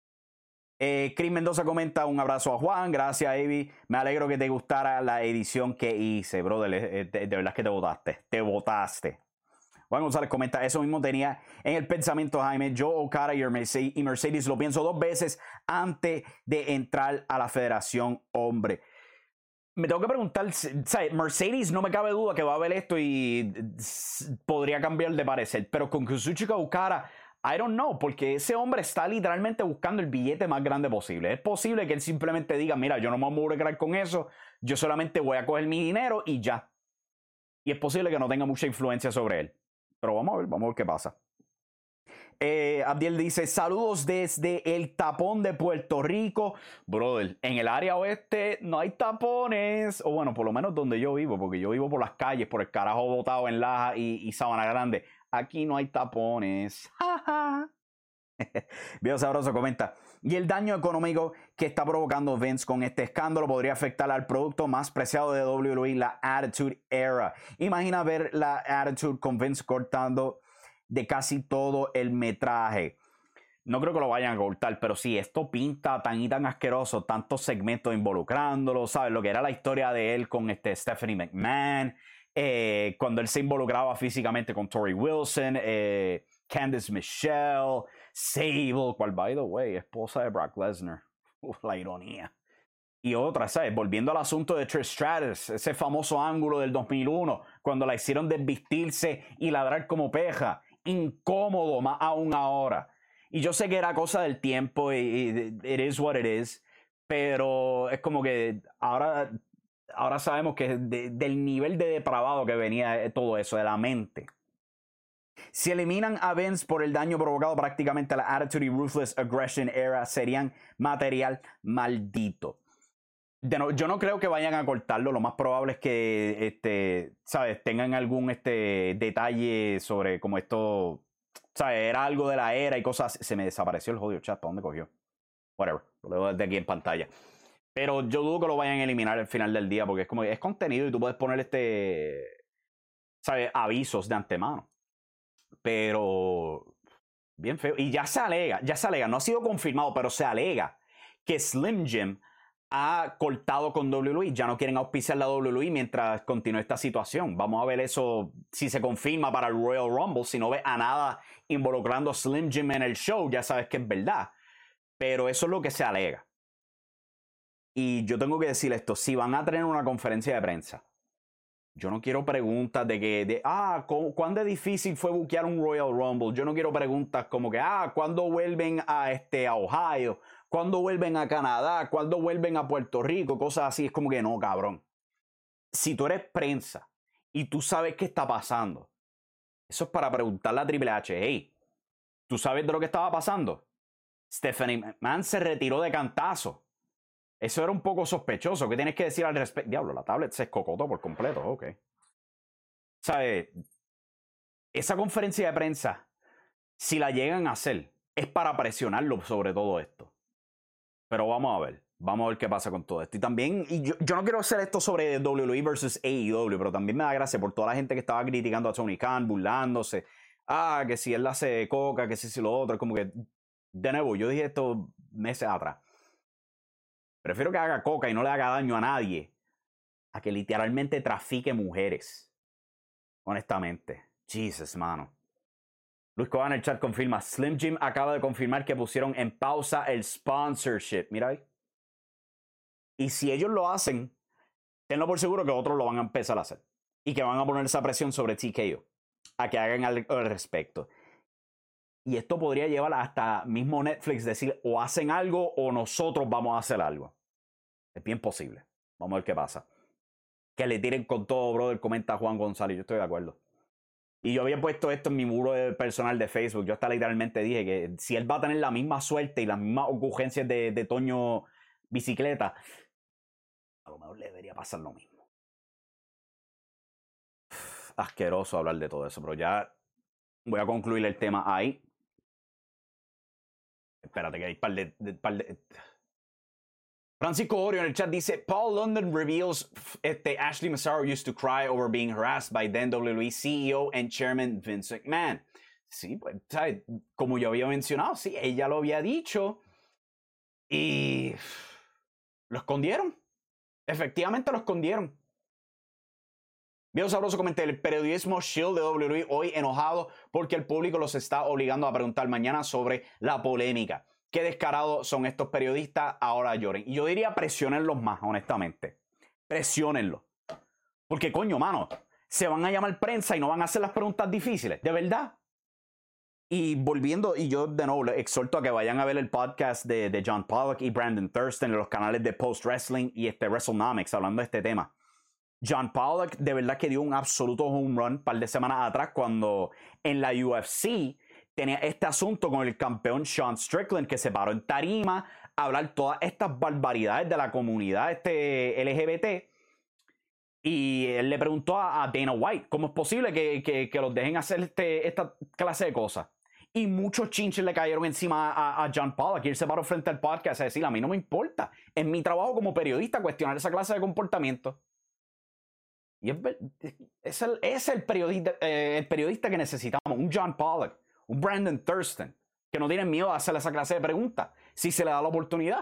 Eh, Chris Mendoza comenta: un abrazo a Juan, gracias, Avi. Me alegro que te gustara la edición que hice, brother. De, de, de verdad que te votaste, te votaste. Juan González comenta: eso mismo tenía en el pensamiento, Jaime. Yo, Okada y Mercedes, y Mercedes lo pienso dos veces antes de entrar a la federación, hombre. Me tengo que preguntar, ¿sabes? Mercedes no me cabe duda que va a ver esto y podría cambiar de parecer, pero con Kazuchika Okada, I don't know, porque ese hombre está literalmente buscando el billete más grande posible. Es posible que él simplemente diga: mira, yo no me voy a involucrar con eso, yo solamente voy a coger mi dinero y ya. Y es posible que no tenga mucha influencia sobre él. Pero vamos a ver, vamos a ver qué pasa. Eh, Abdiel dice, saludos desde el tapón de Puerto Rico. Brother, en el área oeste no hay tapones. O bueno, por lo menos donde yo vivo, porque yo vivo por las calles, por el carajo botado en Laja y, y Sabana Grande. Aquí no hay tapones. Veo Sabroso comenta, y el daño económico que está provocando Vince con este escándalo podría afectar al producto más preciado de W W E, la Attitude Era. Imagina ver la Attitude con Vince cortando de casi todo el metraje. No creo que lo vayan a cortar, pero sí, esto pinta tan y tan asqueroso, tantos segmentos involucrándolo, ¿sabes? Lo que era la historia de él con este Stephanie McMahon, eh, cuando él se involucraba físicamente con Tori Wilson, eh, Candice Michelle, Sable, cual, by the way, esposa de Brock Lesnar. Uf, la ironía. Y otra, ¿sabes? Volviendo al asunto de Trish Stratus, ese famoso ángulo del dos mil uno, cuando la hicieron desvestirse y ladrar como peja. Incómodo, más aún ahora. Y yo sé que era cosa del tiempo, y, y it is what it is, pero es como que ahora, ahora sabemos que de, del nivel de depravado que venía todo eso, de la mente. Si eliminan a Vince por el daño provocado prácticamente a la Attitude y Ruthless Aggression Era, serían material maldito. De no, yo no creo que vayan a cortarlo. Lo más probable es que este, ¿sabes? tengan algún este, detalle sobre cómo esto, ¿sabes? Era algo de la era y cosas. Se me desapareció el jodido chat. ¿Para dónde cogió? Whatever. Lo dejo desde aquí en pantalla. Pero yo dudo que lo vayan a eliminar al final del día, porque es como es contenido y tú puedes poner este, ¿sabes? Avisos de antemano. Pero bien feo. Y ya se alega, ya se alega, no ha sido confirmado, pero se alega que Slim Jim ha cortado con W W E. Ya no quieren auspiciar la W W E mientras continúe esta situación. Vamos a ver eso si se confirma para el Royal Rumble. Si no ves a nada involucrando a Slim Jim en el show, ya sabes que es verdad. Pero eso es lo que se alega. Y yo tengo que decir esto, si van a tener una conferencia de prensa, yo no quiero preguntas de que, de, ah, ¿cuán de difícil fue buquear un Royal Rumble? Yo no quiero preguntas como que, ah, ¿cuándo vuelven a, este, a Ohio? ¿Cuándo vuelven a Canadá? ¿Cuándo vuelven a Puerto Rico? Cosas así. Es como que no, cabrón. Si tú eres prensa y tú sabes qué está pasando, eso es para preguntarle a Triple H, hey, ¿tú sabes de lo que estaba pasando? Stephanie McMahon se retiró de cantazo. Eso era un poco sospechoso. ¿Qué tienes que decir al respecto? Diablo, la tablet se escocotó por completo. Ok. ¿Sabes? Esa conferencia de prensa, si la llegan a hacer, es para presionarlo sobre todo esto. Pero vamos a ver. Vamos a ver qué pasa con todo esto. Y también, y yo, yo no quiero hacer esto sobre W W E versus A E W, pero también me da gracia por toda la gente que estaba criticando a Tony Khan, burlándose. Ah, que si él la hace coca, que si, si lo otro. Es como que, de nuevo, yo dije esto meses atrás. Prefiero que haga coca y no le haga daño a nadie a que literalmente trafique mujeres. Honestamente. Jesus, mano. Luis Coban en el chat confirma. Slim Jim acaba de confirmar que pusieron en pausa el sponsorship. Mira ahí. Y si ellos lo hacen, tenlo por seguro que otros lo van a empezar a hacer. Y que van a poner esa presión sobre T K O. A que hagan al, al respecto. Y esto podría llevar hasta mismo Netflix decir o hacen algo o nosotros vamos a hacer algo. Es bien posible. Vamos a ver qué pasa. Que le tiren con todo, brother, comenta Juan González. Yo estoy de acuerdo. Y yo había puesto esto en mi muro personal de Facebook. Yo hasta literalmente dije que si él va a tener la misma suerte y las mismas ocurrencias de, de Toño Bicicleta, a lo mejor le debería pasar lo mismo. Asqueroso hablar de todo eso, pero ya voy a concluir el tema ahí. Espérate que hay un par de, de, par de... Francisco Orio en el chat dice, Paul London reveals este, Ashley Massaro used to cry over being harassed by then W W E C E O and Chairman Vince McMahon. Sí, pues, ¿sabes? Como yo había mencionado, sí, ella lo había dicho y lo escondieron. Efectivamente lo escondieron. Viejo Sabroso comenta, el periodismo Shield de W W E hoy enojado porque el público los está obligando a preguntar mañana sobre la polémica. Qué descarados son estos periodistas, ahora lloren. Y yo diría presionenlos más, honestamente. Presionenlos. Porque coño, mano, se van a llamar prensa y no van a hacer las preguntas difíciles, de verdad. Y volviendo, y yo de nuevo les exhorto a que vayan a ver el podcast de, de John Pollock y Brandon Thurston en los canales de Post Wrestling y este WrestleNomics hablando de este tema. John Pollock de verdad que dio un absoluto home run un par de semanas atrás cuando en la U F C tenía este asunto con el campeón Sean Strickland, que se paró en tarima a hablar todas estas barbaridades de la comunidad este L G B T. Y él le preguntó a, a Dana White cómo es posible que, que, que los dejen hacer este, esta clase de cosas. Y muchos chinches le cayeron encima a, a John Pollock. Y él se paró frente al podcast a decir, a mí no me importa. Es mi trabajo como periodista cuestionar esa clase de comportamiento. Y es, es, el, es el, periodista, eh, el periodista que necesitamos. Un John Pollock, un Brandon Thurston, que no tienen miedo a hacer esa clase de preguntas si se le da la oportunidad.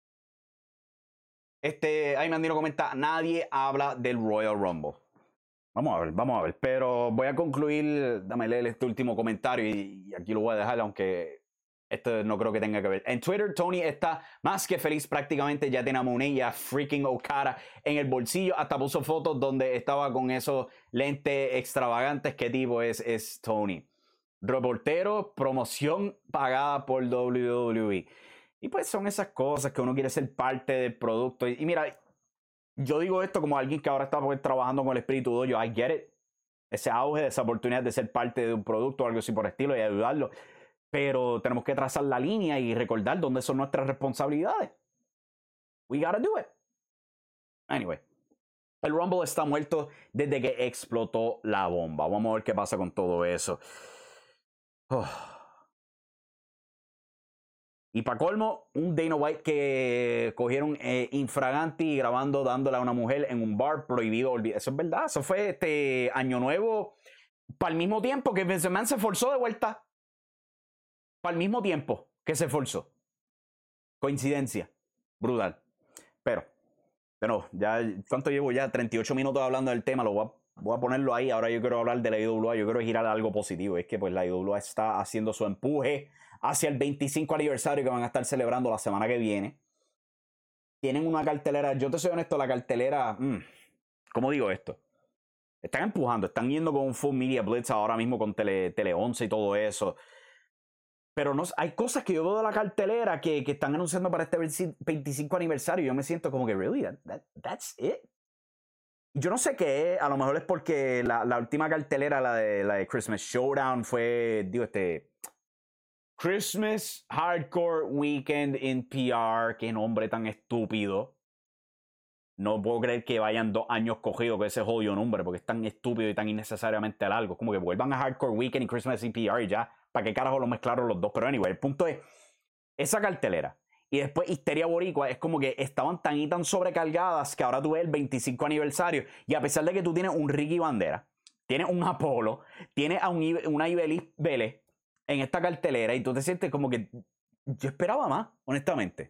Este, ahí Mandino comenta, nadie habla del Royal Rumble. Vamos a ver, vamos a ver. Pero voy a concluir, dame leer este último comentario y, y aquí lo voy a dejar, aunque esto no creo que tenga que ver. En Twitter, Tony está más que feliz. Prácticamente ya tiene a Monet y a freaking Okada en el bolsillo. Hasta puso fotos donde estaba con esos lentes extravagantes. ¿Qué tipo es, es Tony? Reportero, promoción pagada por W W E. Y pues son esas cosas que uno quiere ser parte del producto. Y, y mira, yo digo esto como alguien que ahora está pues, trabajando con el espíritu dojo. I get it. Ese auge, esa oportunidad de ser parte de un producto o algo así por el estilo y ayudarlo. Pero tenemos que trazar la línea y recordar dónde son nuestras responsabilidades. We gotta do it. Anyway. El Rumble está muerto desde que explotó la bomba. Vamos a ver qué pasa con todo eso. Oh. Y para colmo, un Dana White que cogieron eh, infraganti grabando, dándole a una mujer en un bar prohibido. Eso es verdad. Eso fue este Año Nuevo. Para el mismo tiempo que Vince McMahon se forzó de vuelta. Para el mismo tiempo que se forzó. Coincidencia. Brutal. Pero, pero ya, ¿cuánto llevo ya? treinta y ocho minutos hablando del tema. Lo voy a, voy a ponerlo ahí. Ahora yo quiero hablar de la I W A. Yo quiero girar a algo positivo. Es que pues la I W A está haciendo su empuje hacia el veinticinco aniversario que van a estar celebrando la semana que viene. Tienen una cartelera, yo te soy honesto, la cartelera, mmm, ¿cómo digo esto? Están empujando, están yendo con un full media blitz ahora mismo con Tele, Tele once y todo eso. Pero no, hay cosas que yo veo de la cartelera que, que están anunciando para este veinticinco aniversario y yo me siento como que, really, that, that, that's it. Yo no sé qué es, a lo mejor es porque la, la última cartelera, la de, la de Christmas Showdown, fue, digo, este... Christmas Hardcore Weekend in P R. Qué nombre tan estúpido. No puedo creer que vayan dos años cogidos con ese jodido nombre, porque es tan estúpido y tan innecesariamente largo. Como que vuelvan a Hardcore Weekend y Christmas in P R y ya. ¿Para qué carajo lo mezclaron los dos? Pero anyway, el punto es esa cartelera. Y después Histeria Boricua es como que estaban tan y tan sobrecargadas que ahora tú ves el veinticinco aniversario. Y a pesar de que tú tienes un Ricky Bandera, tienes un Apolo, tienes a un, una Ibelis Vélez en esta cartelera y tú te sientes como que yo esperaba más, honestamente.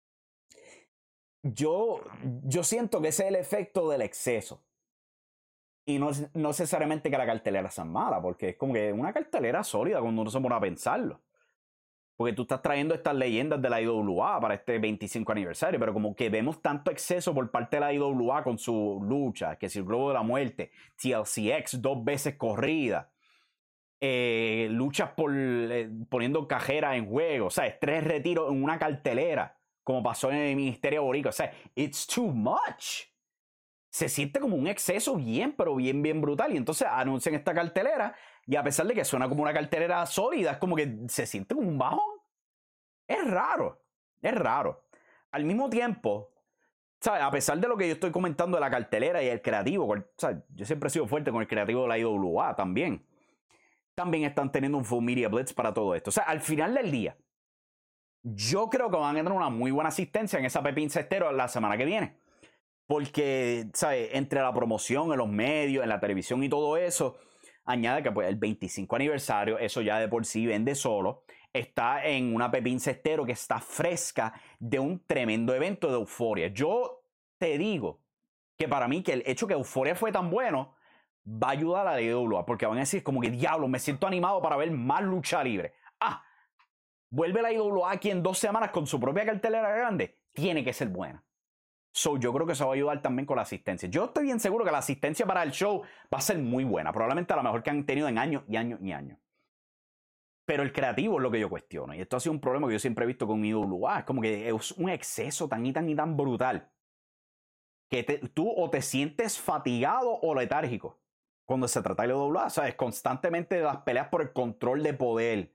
Yo, yo siento que ese es el efecto del exceso. Y no, no necesariamente que la cartelera sea mala, porque es como que una cartelera sólida cuando uno se pone a pensarlo. Porque tú estás trayendo estas leyendas de la I W A para este veinticinco aniversario, pero como que vemos tanto exceso por parte de la I W A con su lucha, que si el Globo de la Muerte, T L C X dos veces corrida. Eh, luchas por eh, poniendo cajera en juego, o sea, tres retiros en una cartelera, como pasó en el Ministerio Boricua, o sea, it's too much. Se siente como un exceso bien, pero bien, bien brutal. Y entonces anuncian esta cartelera, y a pesar de que suena como una cartelera sólida, es como que se siente como un bajón. Es raro, es raro. Al mismo tiempo, ¿sabes? A pesar de lo que yo estoy comentando de la cartelera y el creativo, ¿sabes? Yo siempre he sido fuerte con el creativo de la I W A también. También están teniendo un full media blitz para todo esto. O sea, al final del día, yo creo que van a tener una muy buena asistencia en esa Pepín Cestero la semana que viene. Porque, ¿sabes? Entre la promoción, en los medios, en la televisión y todo eso, añade que pues, el veinticinco aniversario, eso ya de por sí vende solo, está en una Pepín Cestero que está fresca de un tremendo evento de Euforia. Yo te digo que para mí que el hecho que Euforia fue tan bueno va a ayudar a la I W A, porque van a decir como que diablo, me siento animado para ver más lucha libre. Ah, vuelve la I W A aquí en dos semanas con su propia cartelera grande, tiene que ser buena. So, yo creo que eso va a ayudar también con la asistencia. Yo estoy bien seguro que la asistencia para el show va a ser muy buena, probablemente a la mejor que han tenido en años y años y años. Pero el creativo es lo que yo cuestiono, y esto ha sido un problema que yo siempre he visto con I W A, es como que es un exceso tan y tan y tan brutal que te, tú o te sientes fatigado o letárgico cuando se trata de I W A, ¿sabes? Constantemente las peleas por el control de poder,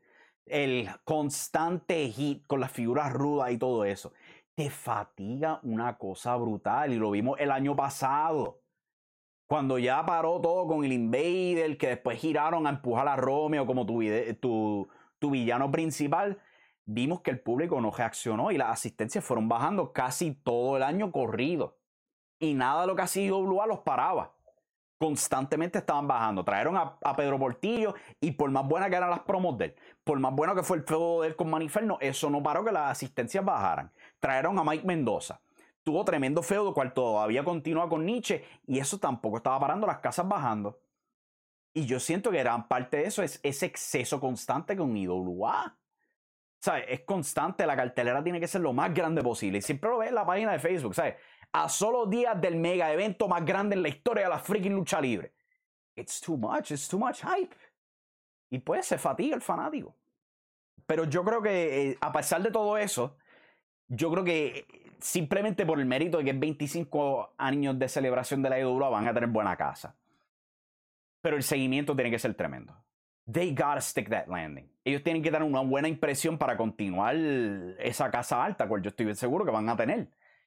el constante hit con las figuras rudas y todo eso, te fatiga una cosa brutal. Y lo vimos el año pasado, cuando ya paró todo con el Invader, que después giraron a empujar a Romeo como tu, tu, tu villano principal. Vimos que el público no reaccionó y las asistencias fueron bajando casi todo el año corrido. Y nada de lo que hacía I W A los paraba. Constantemente estaban bajando. Trajeron a, a Pedro Portillo y por más buena que eran las promos de él, por más bueno que fue el feudo de él con Maniferno, eso no paró que las asistencias bajaran. Trajeron a Mike Mendoza. Tuvo tremendo feudo, cual todavía continúa con Nietzsche, y eso tampoco estaba parando, las casas bajando. Y yo siento que gran parte de eso es ese exceso constante con I W A. ¿Sabes? Es constante, la cartelera tiene que ser lo más grande posible. Y siempre lo ves en la página de Facebook, ¿sabes? A solo días del mega evento más grande en la historia de la freaking lucha libre. It's too much, it's too much hype. Y pues se fatiga el fanático. Pero yo creo que, eh, a pesar de todo eso, yo creo que simplemente por el mérito de que es veinticinco años de celebración de la I W A van a tener buena casa. Pero el seguimiento tiene que ser tremendo. They gotta stick that landing. Ellos tienen que dar una buena impresión para continuar esa casa alta, cual yo estoy bien seguro que van a tener.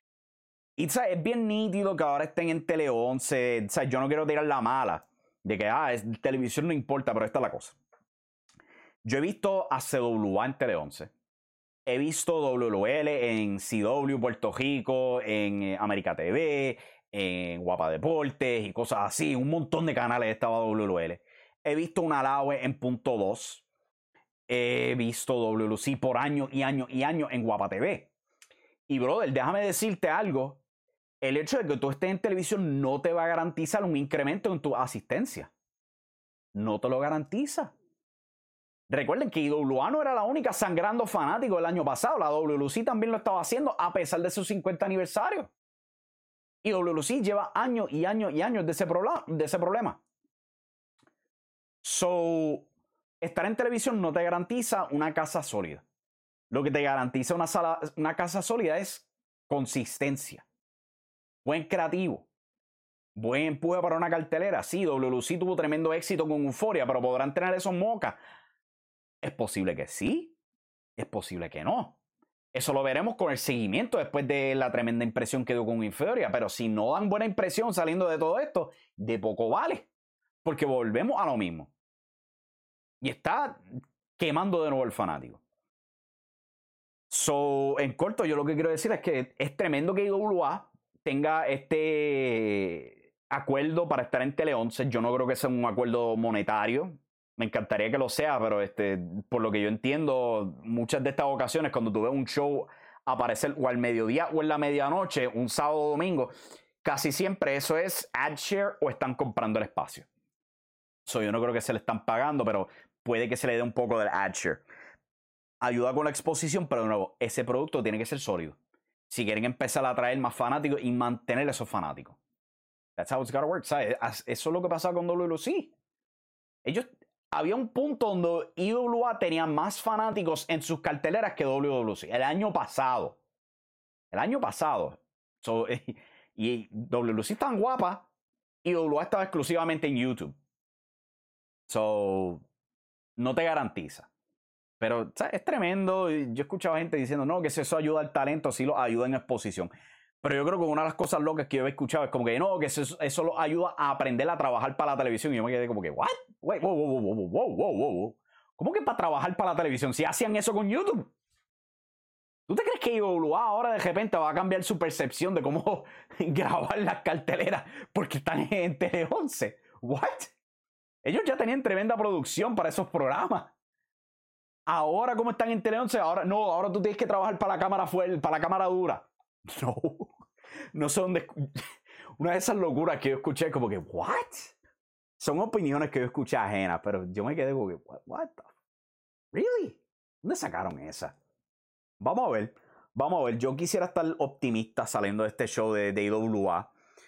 Y ¿sabes? Es bien nítido que ahora estén en Tele once. ¿Sabes? Yo no quiero tirar la mala de que ah, es, televisión no importa, pero esta es la cosa. Yo he visto a C W A en Tele once. He visto W W L en C W Puerto Rico, en eh, América T V, en Guapa Deportes y cosas así. Un montón de canales estaba W W L. He visto una Laue en Punto dos. He visto W W C por años y años y años en Guapa T V. Y brother, déjame decirte algo. El hecho de que tú estés en televisión no te va a garantizar un incremento en tu asistencia. No te lo garantiza. Recuerden que I W A no era la única sangrando fanático el año pasado. La W W C también lo estaba haciendo a pesar de su cincuenta aniversario. Y W W C lleva años y años y años de ese, de ese problema. So, estar en televisión no te garantiza una casa sólida. Lo que te garantiza una, sala, una casa sólida es consistencia. Buen creativo. Buen empuje para una cartelera. Sí, W W C tuvo tremendo éxito con Euphoria, pero ¿podrán tener esos mocas? Es posible que sí. Es posible que no. Eso lo veremos con el seguimiento después de la tremenda impresión que dio con Euphoria. Pero si no dan buena impresión saliendo de todo esto, de poco vale. Porque volvemos a lo mismo. Y está quemando de nuevo el fanático. So, en corto, yo lo que quiero decir es que es tremendo que I W A tenga este acuerdo para estar en Tele once. Yo no creo que sea un acuerdo monetario. Me encantaría que lo sea, pero este, por lo que yo entiendo, muchas de estas ocasiones, cuando tú ves un show aparecer o al mediodía o en la medianoche, un sábado o domingo, casi siempre eso es ad share o están comprando el espacio. So, yo no creo que se le están pagando, pero puede que se le dé un poco del ad share. Ayuda con la exposición, pero de nuevo, ese producto tiene que ser sólido. Si quieren empezar a atraer más fanáticos y mantener esos fanáticos. That's how it's gotta work, ¿sabes? Eso es lo que pasaba con W W C. Ellos, había un punto donde I W A tenía más fanáticos en sus carteleras que W W C. El año pasado. El año pasado. So, y W W C tan guapa y I W A estaba exclusivamente en YouTube. So, no te garantiza. Pero ¿sabes? Es tremendo. Yo he escuchado gente diciendo no, que eso ayuda al talento, sí lo ayuda en exposición. Pero yo creo que una de las cosas locas que yo he escuchado es como que no, que eso, eso lo ayuda a aprender a trabajar para la televisión. Y yo me quedé como que, ¿what? Wait, wow, wow, wow, wow, wow, wow, wow. ¿Cómo que para trabajar para la televisión? Si hacían eso con YouTube. ¿Tú te crees que I W A ahora de repente va a cambiar su percepción de cómo grabar las carteleras porque están en Tele once? ¿What? Ellos ya tenían tremenda producción para esos programas. Ahora, ¿cómo están en Tele once? Ahora, no, ahora tú tienes que trabajar para la cámara fuerte, para la cámara dura. No, no sé dónde. Una de esas locuras que yo escuché, como que, ¿what? Son opiniones que yo escuché ajenas, pero yo me quedé como que, ¿what? What the? ¿Really? ¿Dónde sacaron esa? Vamos a ver, vamos a ver. Yo quisiera estar optimista saliendo de este show de, de I W A,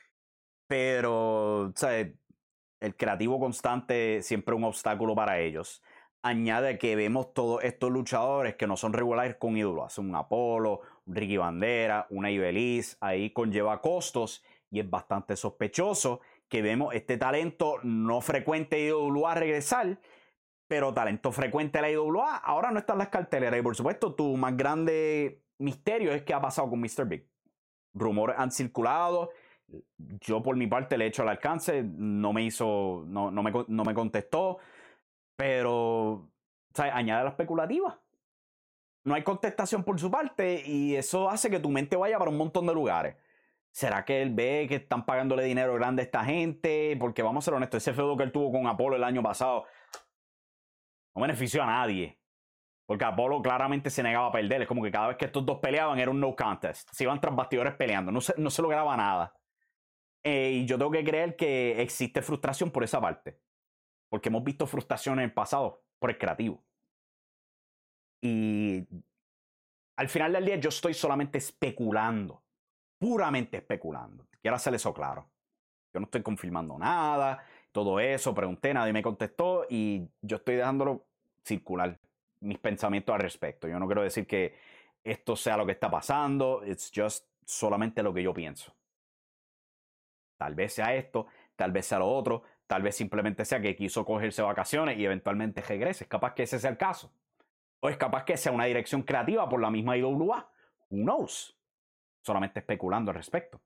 pero, ¿sabes? El creativo constante siempre es un obstáculo para ellos. Añade que vemos todos estos luchadores que no son regulares con I W A. Son un Apolo, un Ricky Bandera, una Ibeliz. Ahí conlleva costos y es bastante sospechoso que vemos este talento no frecuente de I W A regresar, Pero talento frecuente de la I W A ahora no está en las carteleras. Y por supuesto, tu más grande misterio es qué ha pasado con mister Big. Rumores han circulado. Yo por mi parte le he hecho al alcance. No me hizo, no, no, me, no me contestó. Pero, ¿sabes? Añade la especulativa. No hay contestación por su parte y eso hace que tu mente vaya para un montón de lugares. ¿Será que él ve que están pagándole dinero grande a esta gente? Porque vamos a ser honestos, ese feudo que él tuvo con Apolo el año pasado no benefició a nadie. Porque Apolo claramente se negaba a perder. Es como que cada vez que estos dos peleaban era un no contest. Se iban tras bastidores peleando. No se, no se lograba nada. Eh, y yo tengo que creer que existe frustración por esa parte. Porque hemos visto frustración en el pasado por el creativo. Y al final del día yo estoy solamente especulando. Puramente especulando. Quiero hacer eso claro. Yo no estoy confirmando nada. Todo eso, pregunté, nadie me contestó. Y yo estoy dejándolo circular. Mis pensamientos al respecto. Yo no quiero decir que esto sea lo que está pasando. It's just solamente lo que yo pienso. Tal vez sea esto. Tal vez sea lo otro. Tal vez simplemente sea que quiso cogerse vacaciones y eventualmente regrese. Es capaz que ese sea el caso. O es capaz que sea una dirección creativa por la misma I W A. Who knows? Solamente especulando al respecto.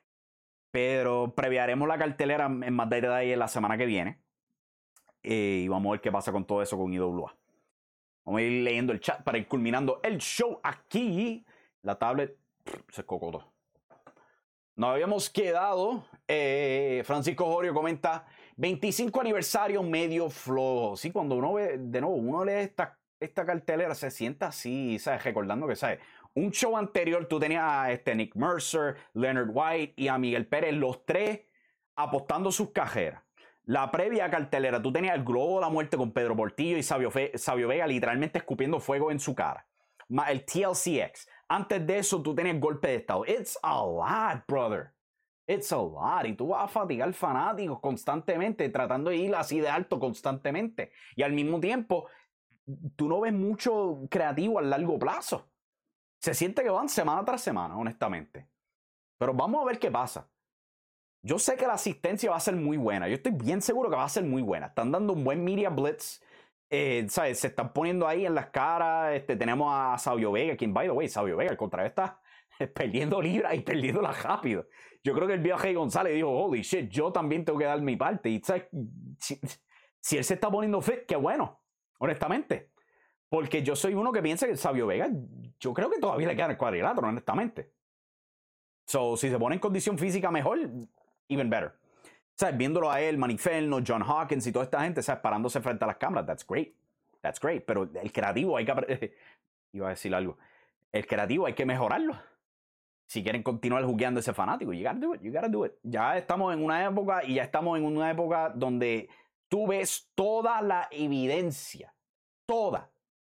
Pero previaremos la cartelera en más detalle la semana que viene. Eh, y vamos a ver qué pasa con todo eso con I W A. Vamos a ir leyendo el chat para ir culminando el show aquí. La tablet se cocotó. Nos habíamos quedado. Eh, Francisco Jorio comenta: veinticinco aniversario medio flojo. Sí, cuando uno ve, de nuevo, uno lee esta, esta cartelera, se sienta así, ¿sabes? Recordando que, ¿sabes? Un show anterior tú tenías a este Nick Mercer, Leonard White y a Miguel Pérez, los tres apostando sus cajeras. La previa cartelera, tú tenías el Globo de la Muerte con Pedro Portillo y Sabio, Fe, Sabio Vega literalmente escupiendo fuego en su cara. Más el T L C X. Antes de eso, tú tenías Golpe de Estado. It's a lot, brother. It's a lot. Y tú vas a fatigar fanáticos constantemente, tratando de ir así de alto constantemente. Y al mismo tiempo, tú no ves mucho creativo a largo plazo. Se siente que van semana tras semana, honestamente. Pero vamos a ver qué pasa. Yo sé que la asistencia va a ser muy buena. Yo estoy bien seguro que va a ser muy buena. Están dando un buen media blitz. Eh, ¿sabes? Se están poniendo ahí en las caras. Este, tenemos a Sabio Vega, quien, by the way, Sabio Vega, al contrario, está perdiendo libras y perdiéndola rápido. Yo creo que el viejo Rey González dijo: holy shit, yo también tengo que dar mi parte. Y ¿sabes? Si, si él se está poniendo fit, qué bueno, honestamente. Porque yo soy uno que piensa que el Sabio Vega, yo creo que todavía le queda en el cuadrilátero, honestamente. So, si se pone en condición física mejor, even better. ¿Sabes? Viéndolo a él, Maniferno, John Hawkins y toda esta gente, ¿sabes? Parándose frente a las cámaras, that's great. That's great. Pero el creativo hay que... Iba a decir algo. El creativo hay que mejorarlo. Si quieren continuar jugueando ese fanático, you gotta do it, you gotta do it. Ya estamos en una época, y ya estamos en una época donde tú ves toda la evidencia, toda,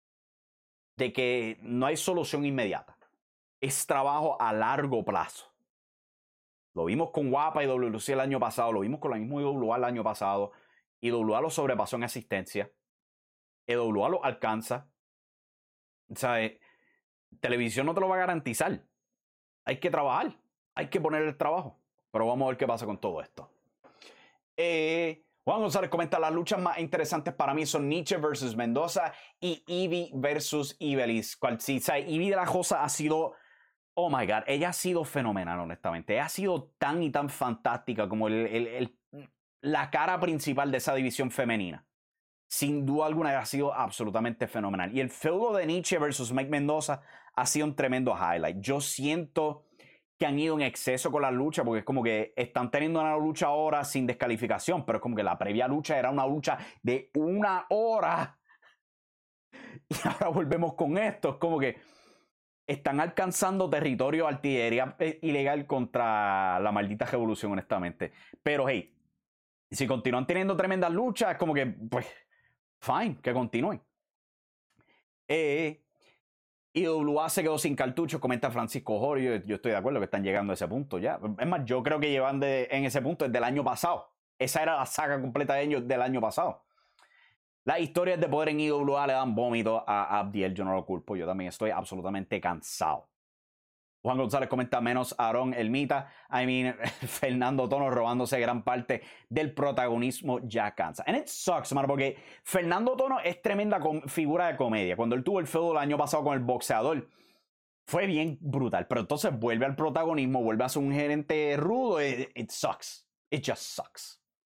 de que no hay solución inmediata. Es trabajo a largo plazo. Lo vimos con Guapa y W L C el año pasado. Lo vimos con la misma I W A el año pasado. I W A lo sobrepasó en asistencia. I W A lo alcanza. O sea, eh, televisión no te lo va a garantizar. Hay que trabajar. Hay que poner el trabajo. Pero vamos a ver qué pasa con todo esto. Eh... Juan González comenta: las luchas más interesantes para mí son Nietzsche versus Mendoza y Ivy versus Ibelis. Cual, sí, Ivy de la Rosa ha sido, oh my god, ella ha sido fenomenal, honestamente. Ella ha sido tan y tan fantástica como el, el, el, la cara principal de esa división femenina. Sin duda alguna ha sido absolutamente fenomenal. Y el feudo de Nietzsche versus Mike Mendoza ha sido un tremendo highlight. Yo siento que han ido en exceso con la lucha, porque es como que están teniendo una lucha ahora sin descalificación, pero es como que la previa lucha era una lucha de una hora. Y ahora volvemos con esto. Es como que están alcanzando territorio artillería ilegal contra la maldita revolución, honestamente. Pero hey, si continúan teniendo tremendas luchas, es como que, pues, fine, que continúen. Eh... I W A se quedó sin cartuchos, comenta Francisco Jorio. Yo, yo estoy de acuerdo que están llegando a ese punto ya. Es más, yo creo que llevan de, en ese punto desde el año pasado. Esa era la saga completa de ellos del año pasado. Las historias de poder en I W A le dan vómito a Abdiel. Yo no lo culpo. Yo también estoy absolutamente cansado. Juan González comenta menos Aarón Elmita. I mean, Fernando Tono robándose gran parte del protagonismo ya cansa. And it sucks, mano, porque Fernando Tono es tremenda figura de comedia. Cuando él tuvo el feudo el año pasado con el boxeador, fue bien brutal. Pero entonces vuelve al protagonismo, vuelve a ser un gerente rudo. It, it sucks. It just sucks.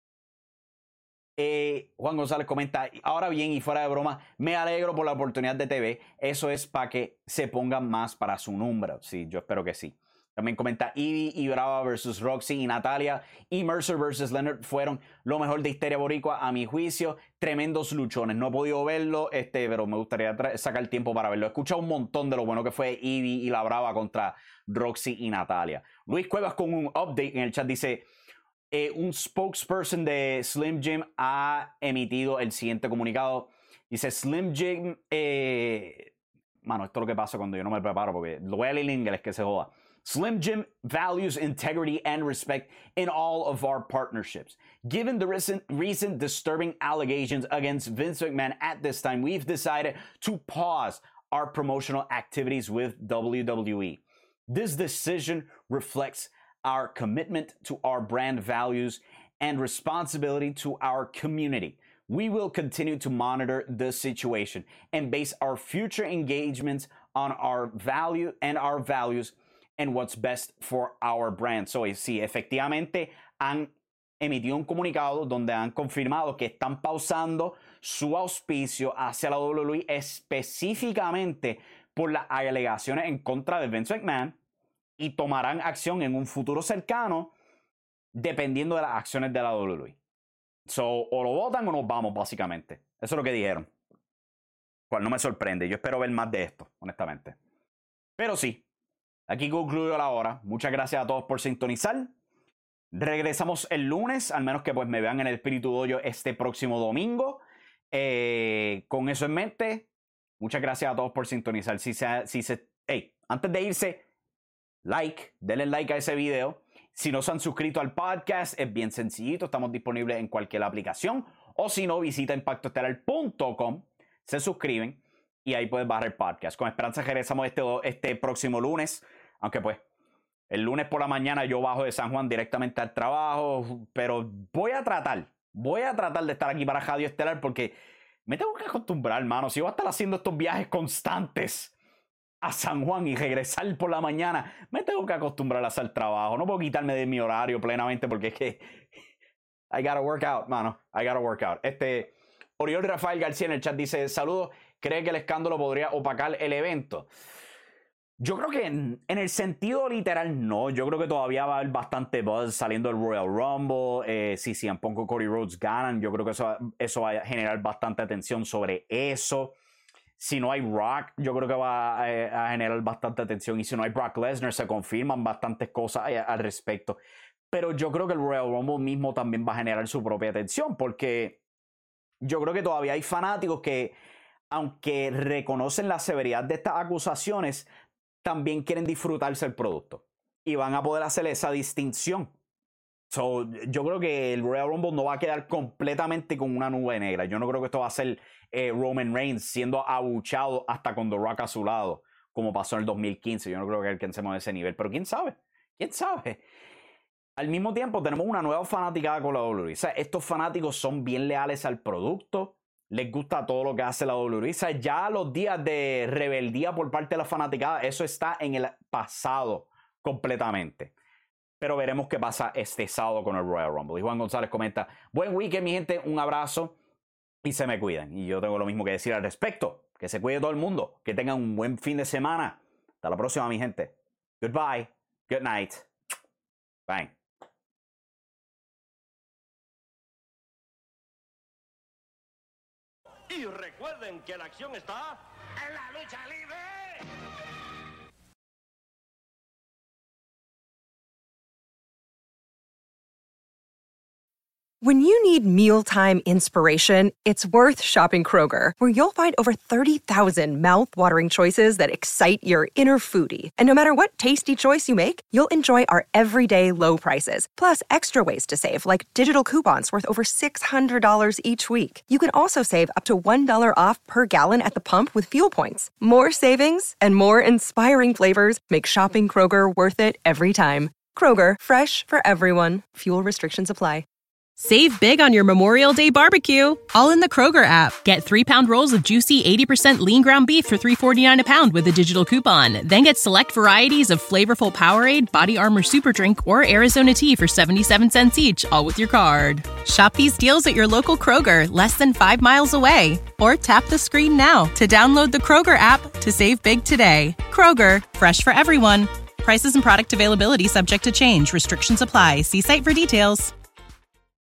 Eh, Juan González comenta, ahora bien y fuera de broma, me alegro por la oportunidad de T V, eso es para que se pongan más para su número. Sí, yo espero que sí. También comenta, Ivy y Brava versus Roxy y Natalia y Mercer versus Leonard fueron lo mejor de Histeria Boricua a mi juicio, tremendos luchones. No he podido verlo, este, pero me gustaría sacar tiempo para verlo. He escuchado un montón de lo bueno que fue Ivy y la Brava contra Roxy y Natalia. Luis Cuevas con un update en el chat dice, Eh, un spokesperson de Slim Jim ha emitido el siguiente comunicado. Dice Slim Jim, eh, mano, esto es lo que pasa cuando yo no me preparo porque lo voy a leer en inglés que se joda. Slim Jim values integrity and respect in all of our partnerships. Given the recent, recent disturbing allegations against Vince McMahon at this time, we've decided to pause our promotional activities with W W E. This decision reflects our commitment to our brand values and responsibility to our community. We will continue to monitor the situation and base our future engagements on our value and our values and what's best for our brand. So, sí, efectivamente han emitido un comunicado donde han confirmado que están pausando su auspicio hacia la W W E específicamente por las alegaciones en contra de Vince McMahon, y tomarán acción en un futuro cercano dependiendo de las acciones de la W W E. So, o lo votan o nos vamos, básicamente. Eso es lo que dijeron. Cual no me sorprende. Yo espero ver más de esto, honestamente. Pero sí, aquí concluyo la hora. Muchas gracias a todos por sintonizar. Regresamos el lunes, al menos que pues me vean en el Espíritu Dojo este próximo domingo. Eh, con eso en mente, muchas gracias a todos por sintonizar. Si se, si se, hey, antes de irse, like, denle like a ese video. Si no se han suscrito al podcast, es bien sencillito. Estamos disponibles en cualquier aplicación. O si no, visita impacto estelar punto com. Se suscriben y ahí puedes bajar el podcast. Con esperanza regresamos este, este próximo lunes. Aunque pues, el lunes por la mañana yo bajo de San Juan directamente al trabajo. Pero voy a tratar, voy a tratar de estar aquí para Radio Estelar porque me tengo que acostumbrar, hermano. Si voy a estar haciendo estos viajes constantes a San Juan y regresar por la mañana, me tengo que acostumbrar a hacer trabajo. No puedo quitarme de mi horario plenamente porque es que I gotta work out, mano. I gotta work out. Este, Oriol Rafael García en el chat dice, saludos, ¿cree que el escándalo podría opacar el evento? Yo creo que en, en el sentido literal no. Yo creo que todavía va a haber bastante buzz saliendo del Royal Rumble. Eh, si C M Punk o Cody Rhodes ganan, yo creo que eso, eso va a generar bastante atención sobre eso. Si no hay Rock, yo creo que va a, eh, a generar bastante atención. Y si no hay Brock Lesnar, se confirman bastantes cosas eh, al respecto. Pero yo creo que el Royal Rumble mismo también va a generar su propia atención. Porque yo creo que todavía hay fanáticos que, aunque reconocen la severidad de estas acusaciones, también quieren disfrutarse el producto. Y van a poder hacer esa distinción. So, yo creo que el Royal Rumble no va a quedar completamente con una nube negra. Yo no creo que esto va a ser eh, Roman Reigns siendo abuchado hasta con The Rock a su lado, como pasó en el dos mil quince. Yo no creo que alcancemos ese nivel, pero quién sabe, quién sabe. Al mismo tiempo tenemos una nueva fanaticada con la W W E. O sea, estos fanáticos son bien leales al producto, les gusta todo lo que hace la W W E. O sea, ya los días de rebeldía por parte de la fanaticada, eso está en el pasado completamente. Pero veremos qué pasa este sábado con el Royal Rumble. Y Juan González comenta, buen weekend, mi gente, un abrazo y se me cuidan. Y yo tengo lo mismo que decir al respecto. Que se cuide todo el mundo. Que tengan un buen fin de semana. Hasta la próxima, mi gente. Goodbye. Good night. Bye. Y recuerden que la acción está en la lucha libre. When you need mealtime inspiration, it's worth shopping Kroger, where you'll find over thirty thousand mouth-watering choices that excite your inner foodie. And no matter what tasty choice you make, you'll enjoy our everyday low prices, plus extra ways to save, like digital coupons worth over six hundred dollars each week. You can also save up to one dollar off per gallon at the pump with fuel points. More savings and more inspiring flavors make shopping Kroger worth it every time. Kroger, fresh for everyone. Fuel restrictions apply. Save big on your Memorial Day barbecue, all in the Kroger app. Get three-pound rolls of juicy eighty percent lean ground beef for three forty-nine a pound with a digital coupon. Then get select varieties of flavorful Powerade, Body Armor Super Drink, or Arizona tea for seventy-seven cents each, all with your card. Shop these deals at your local Kroger, less than five miles away. Or tap the screen now to download the Kroger app to save big today. Kroger, fresh for everyone. Prices and product availability subject to change. Restrictions apply. See site for details.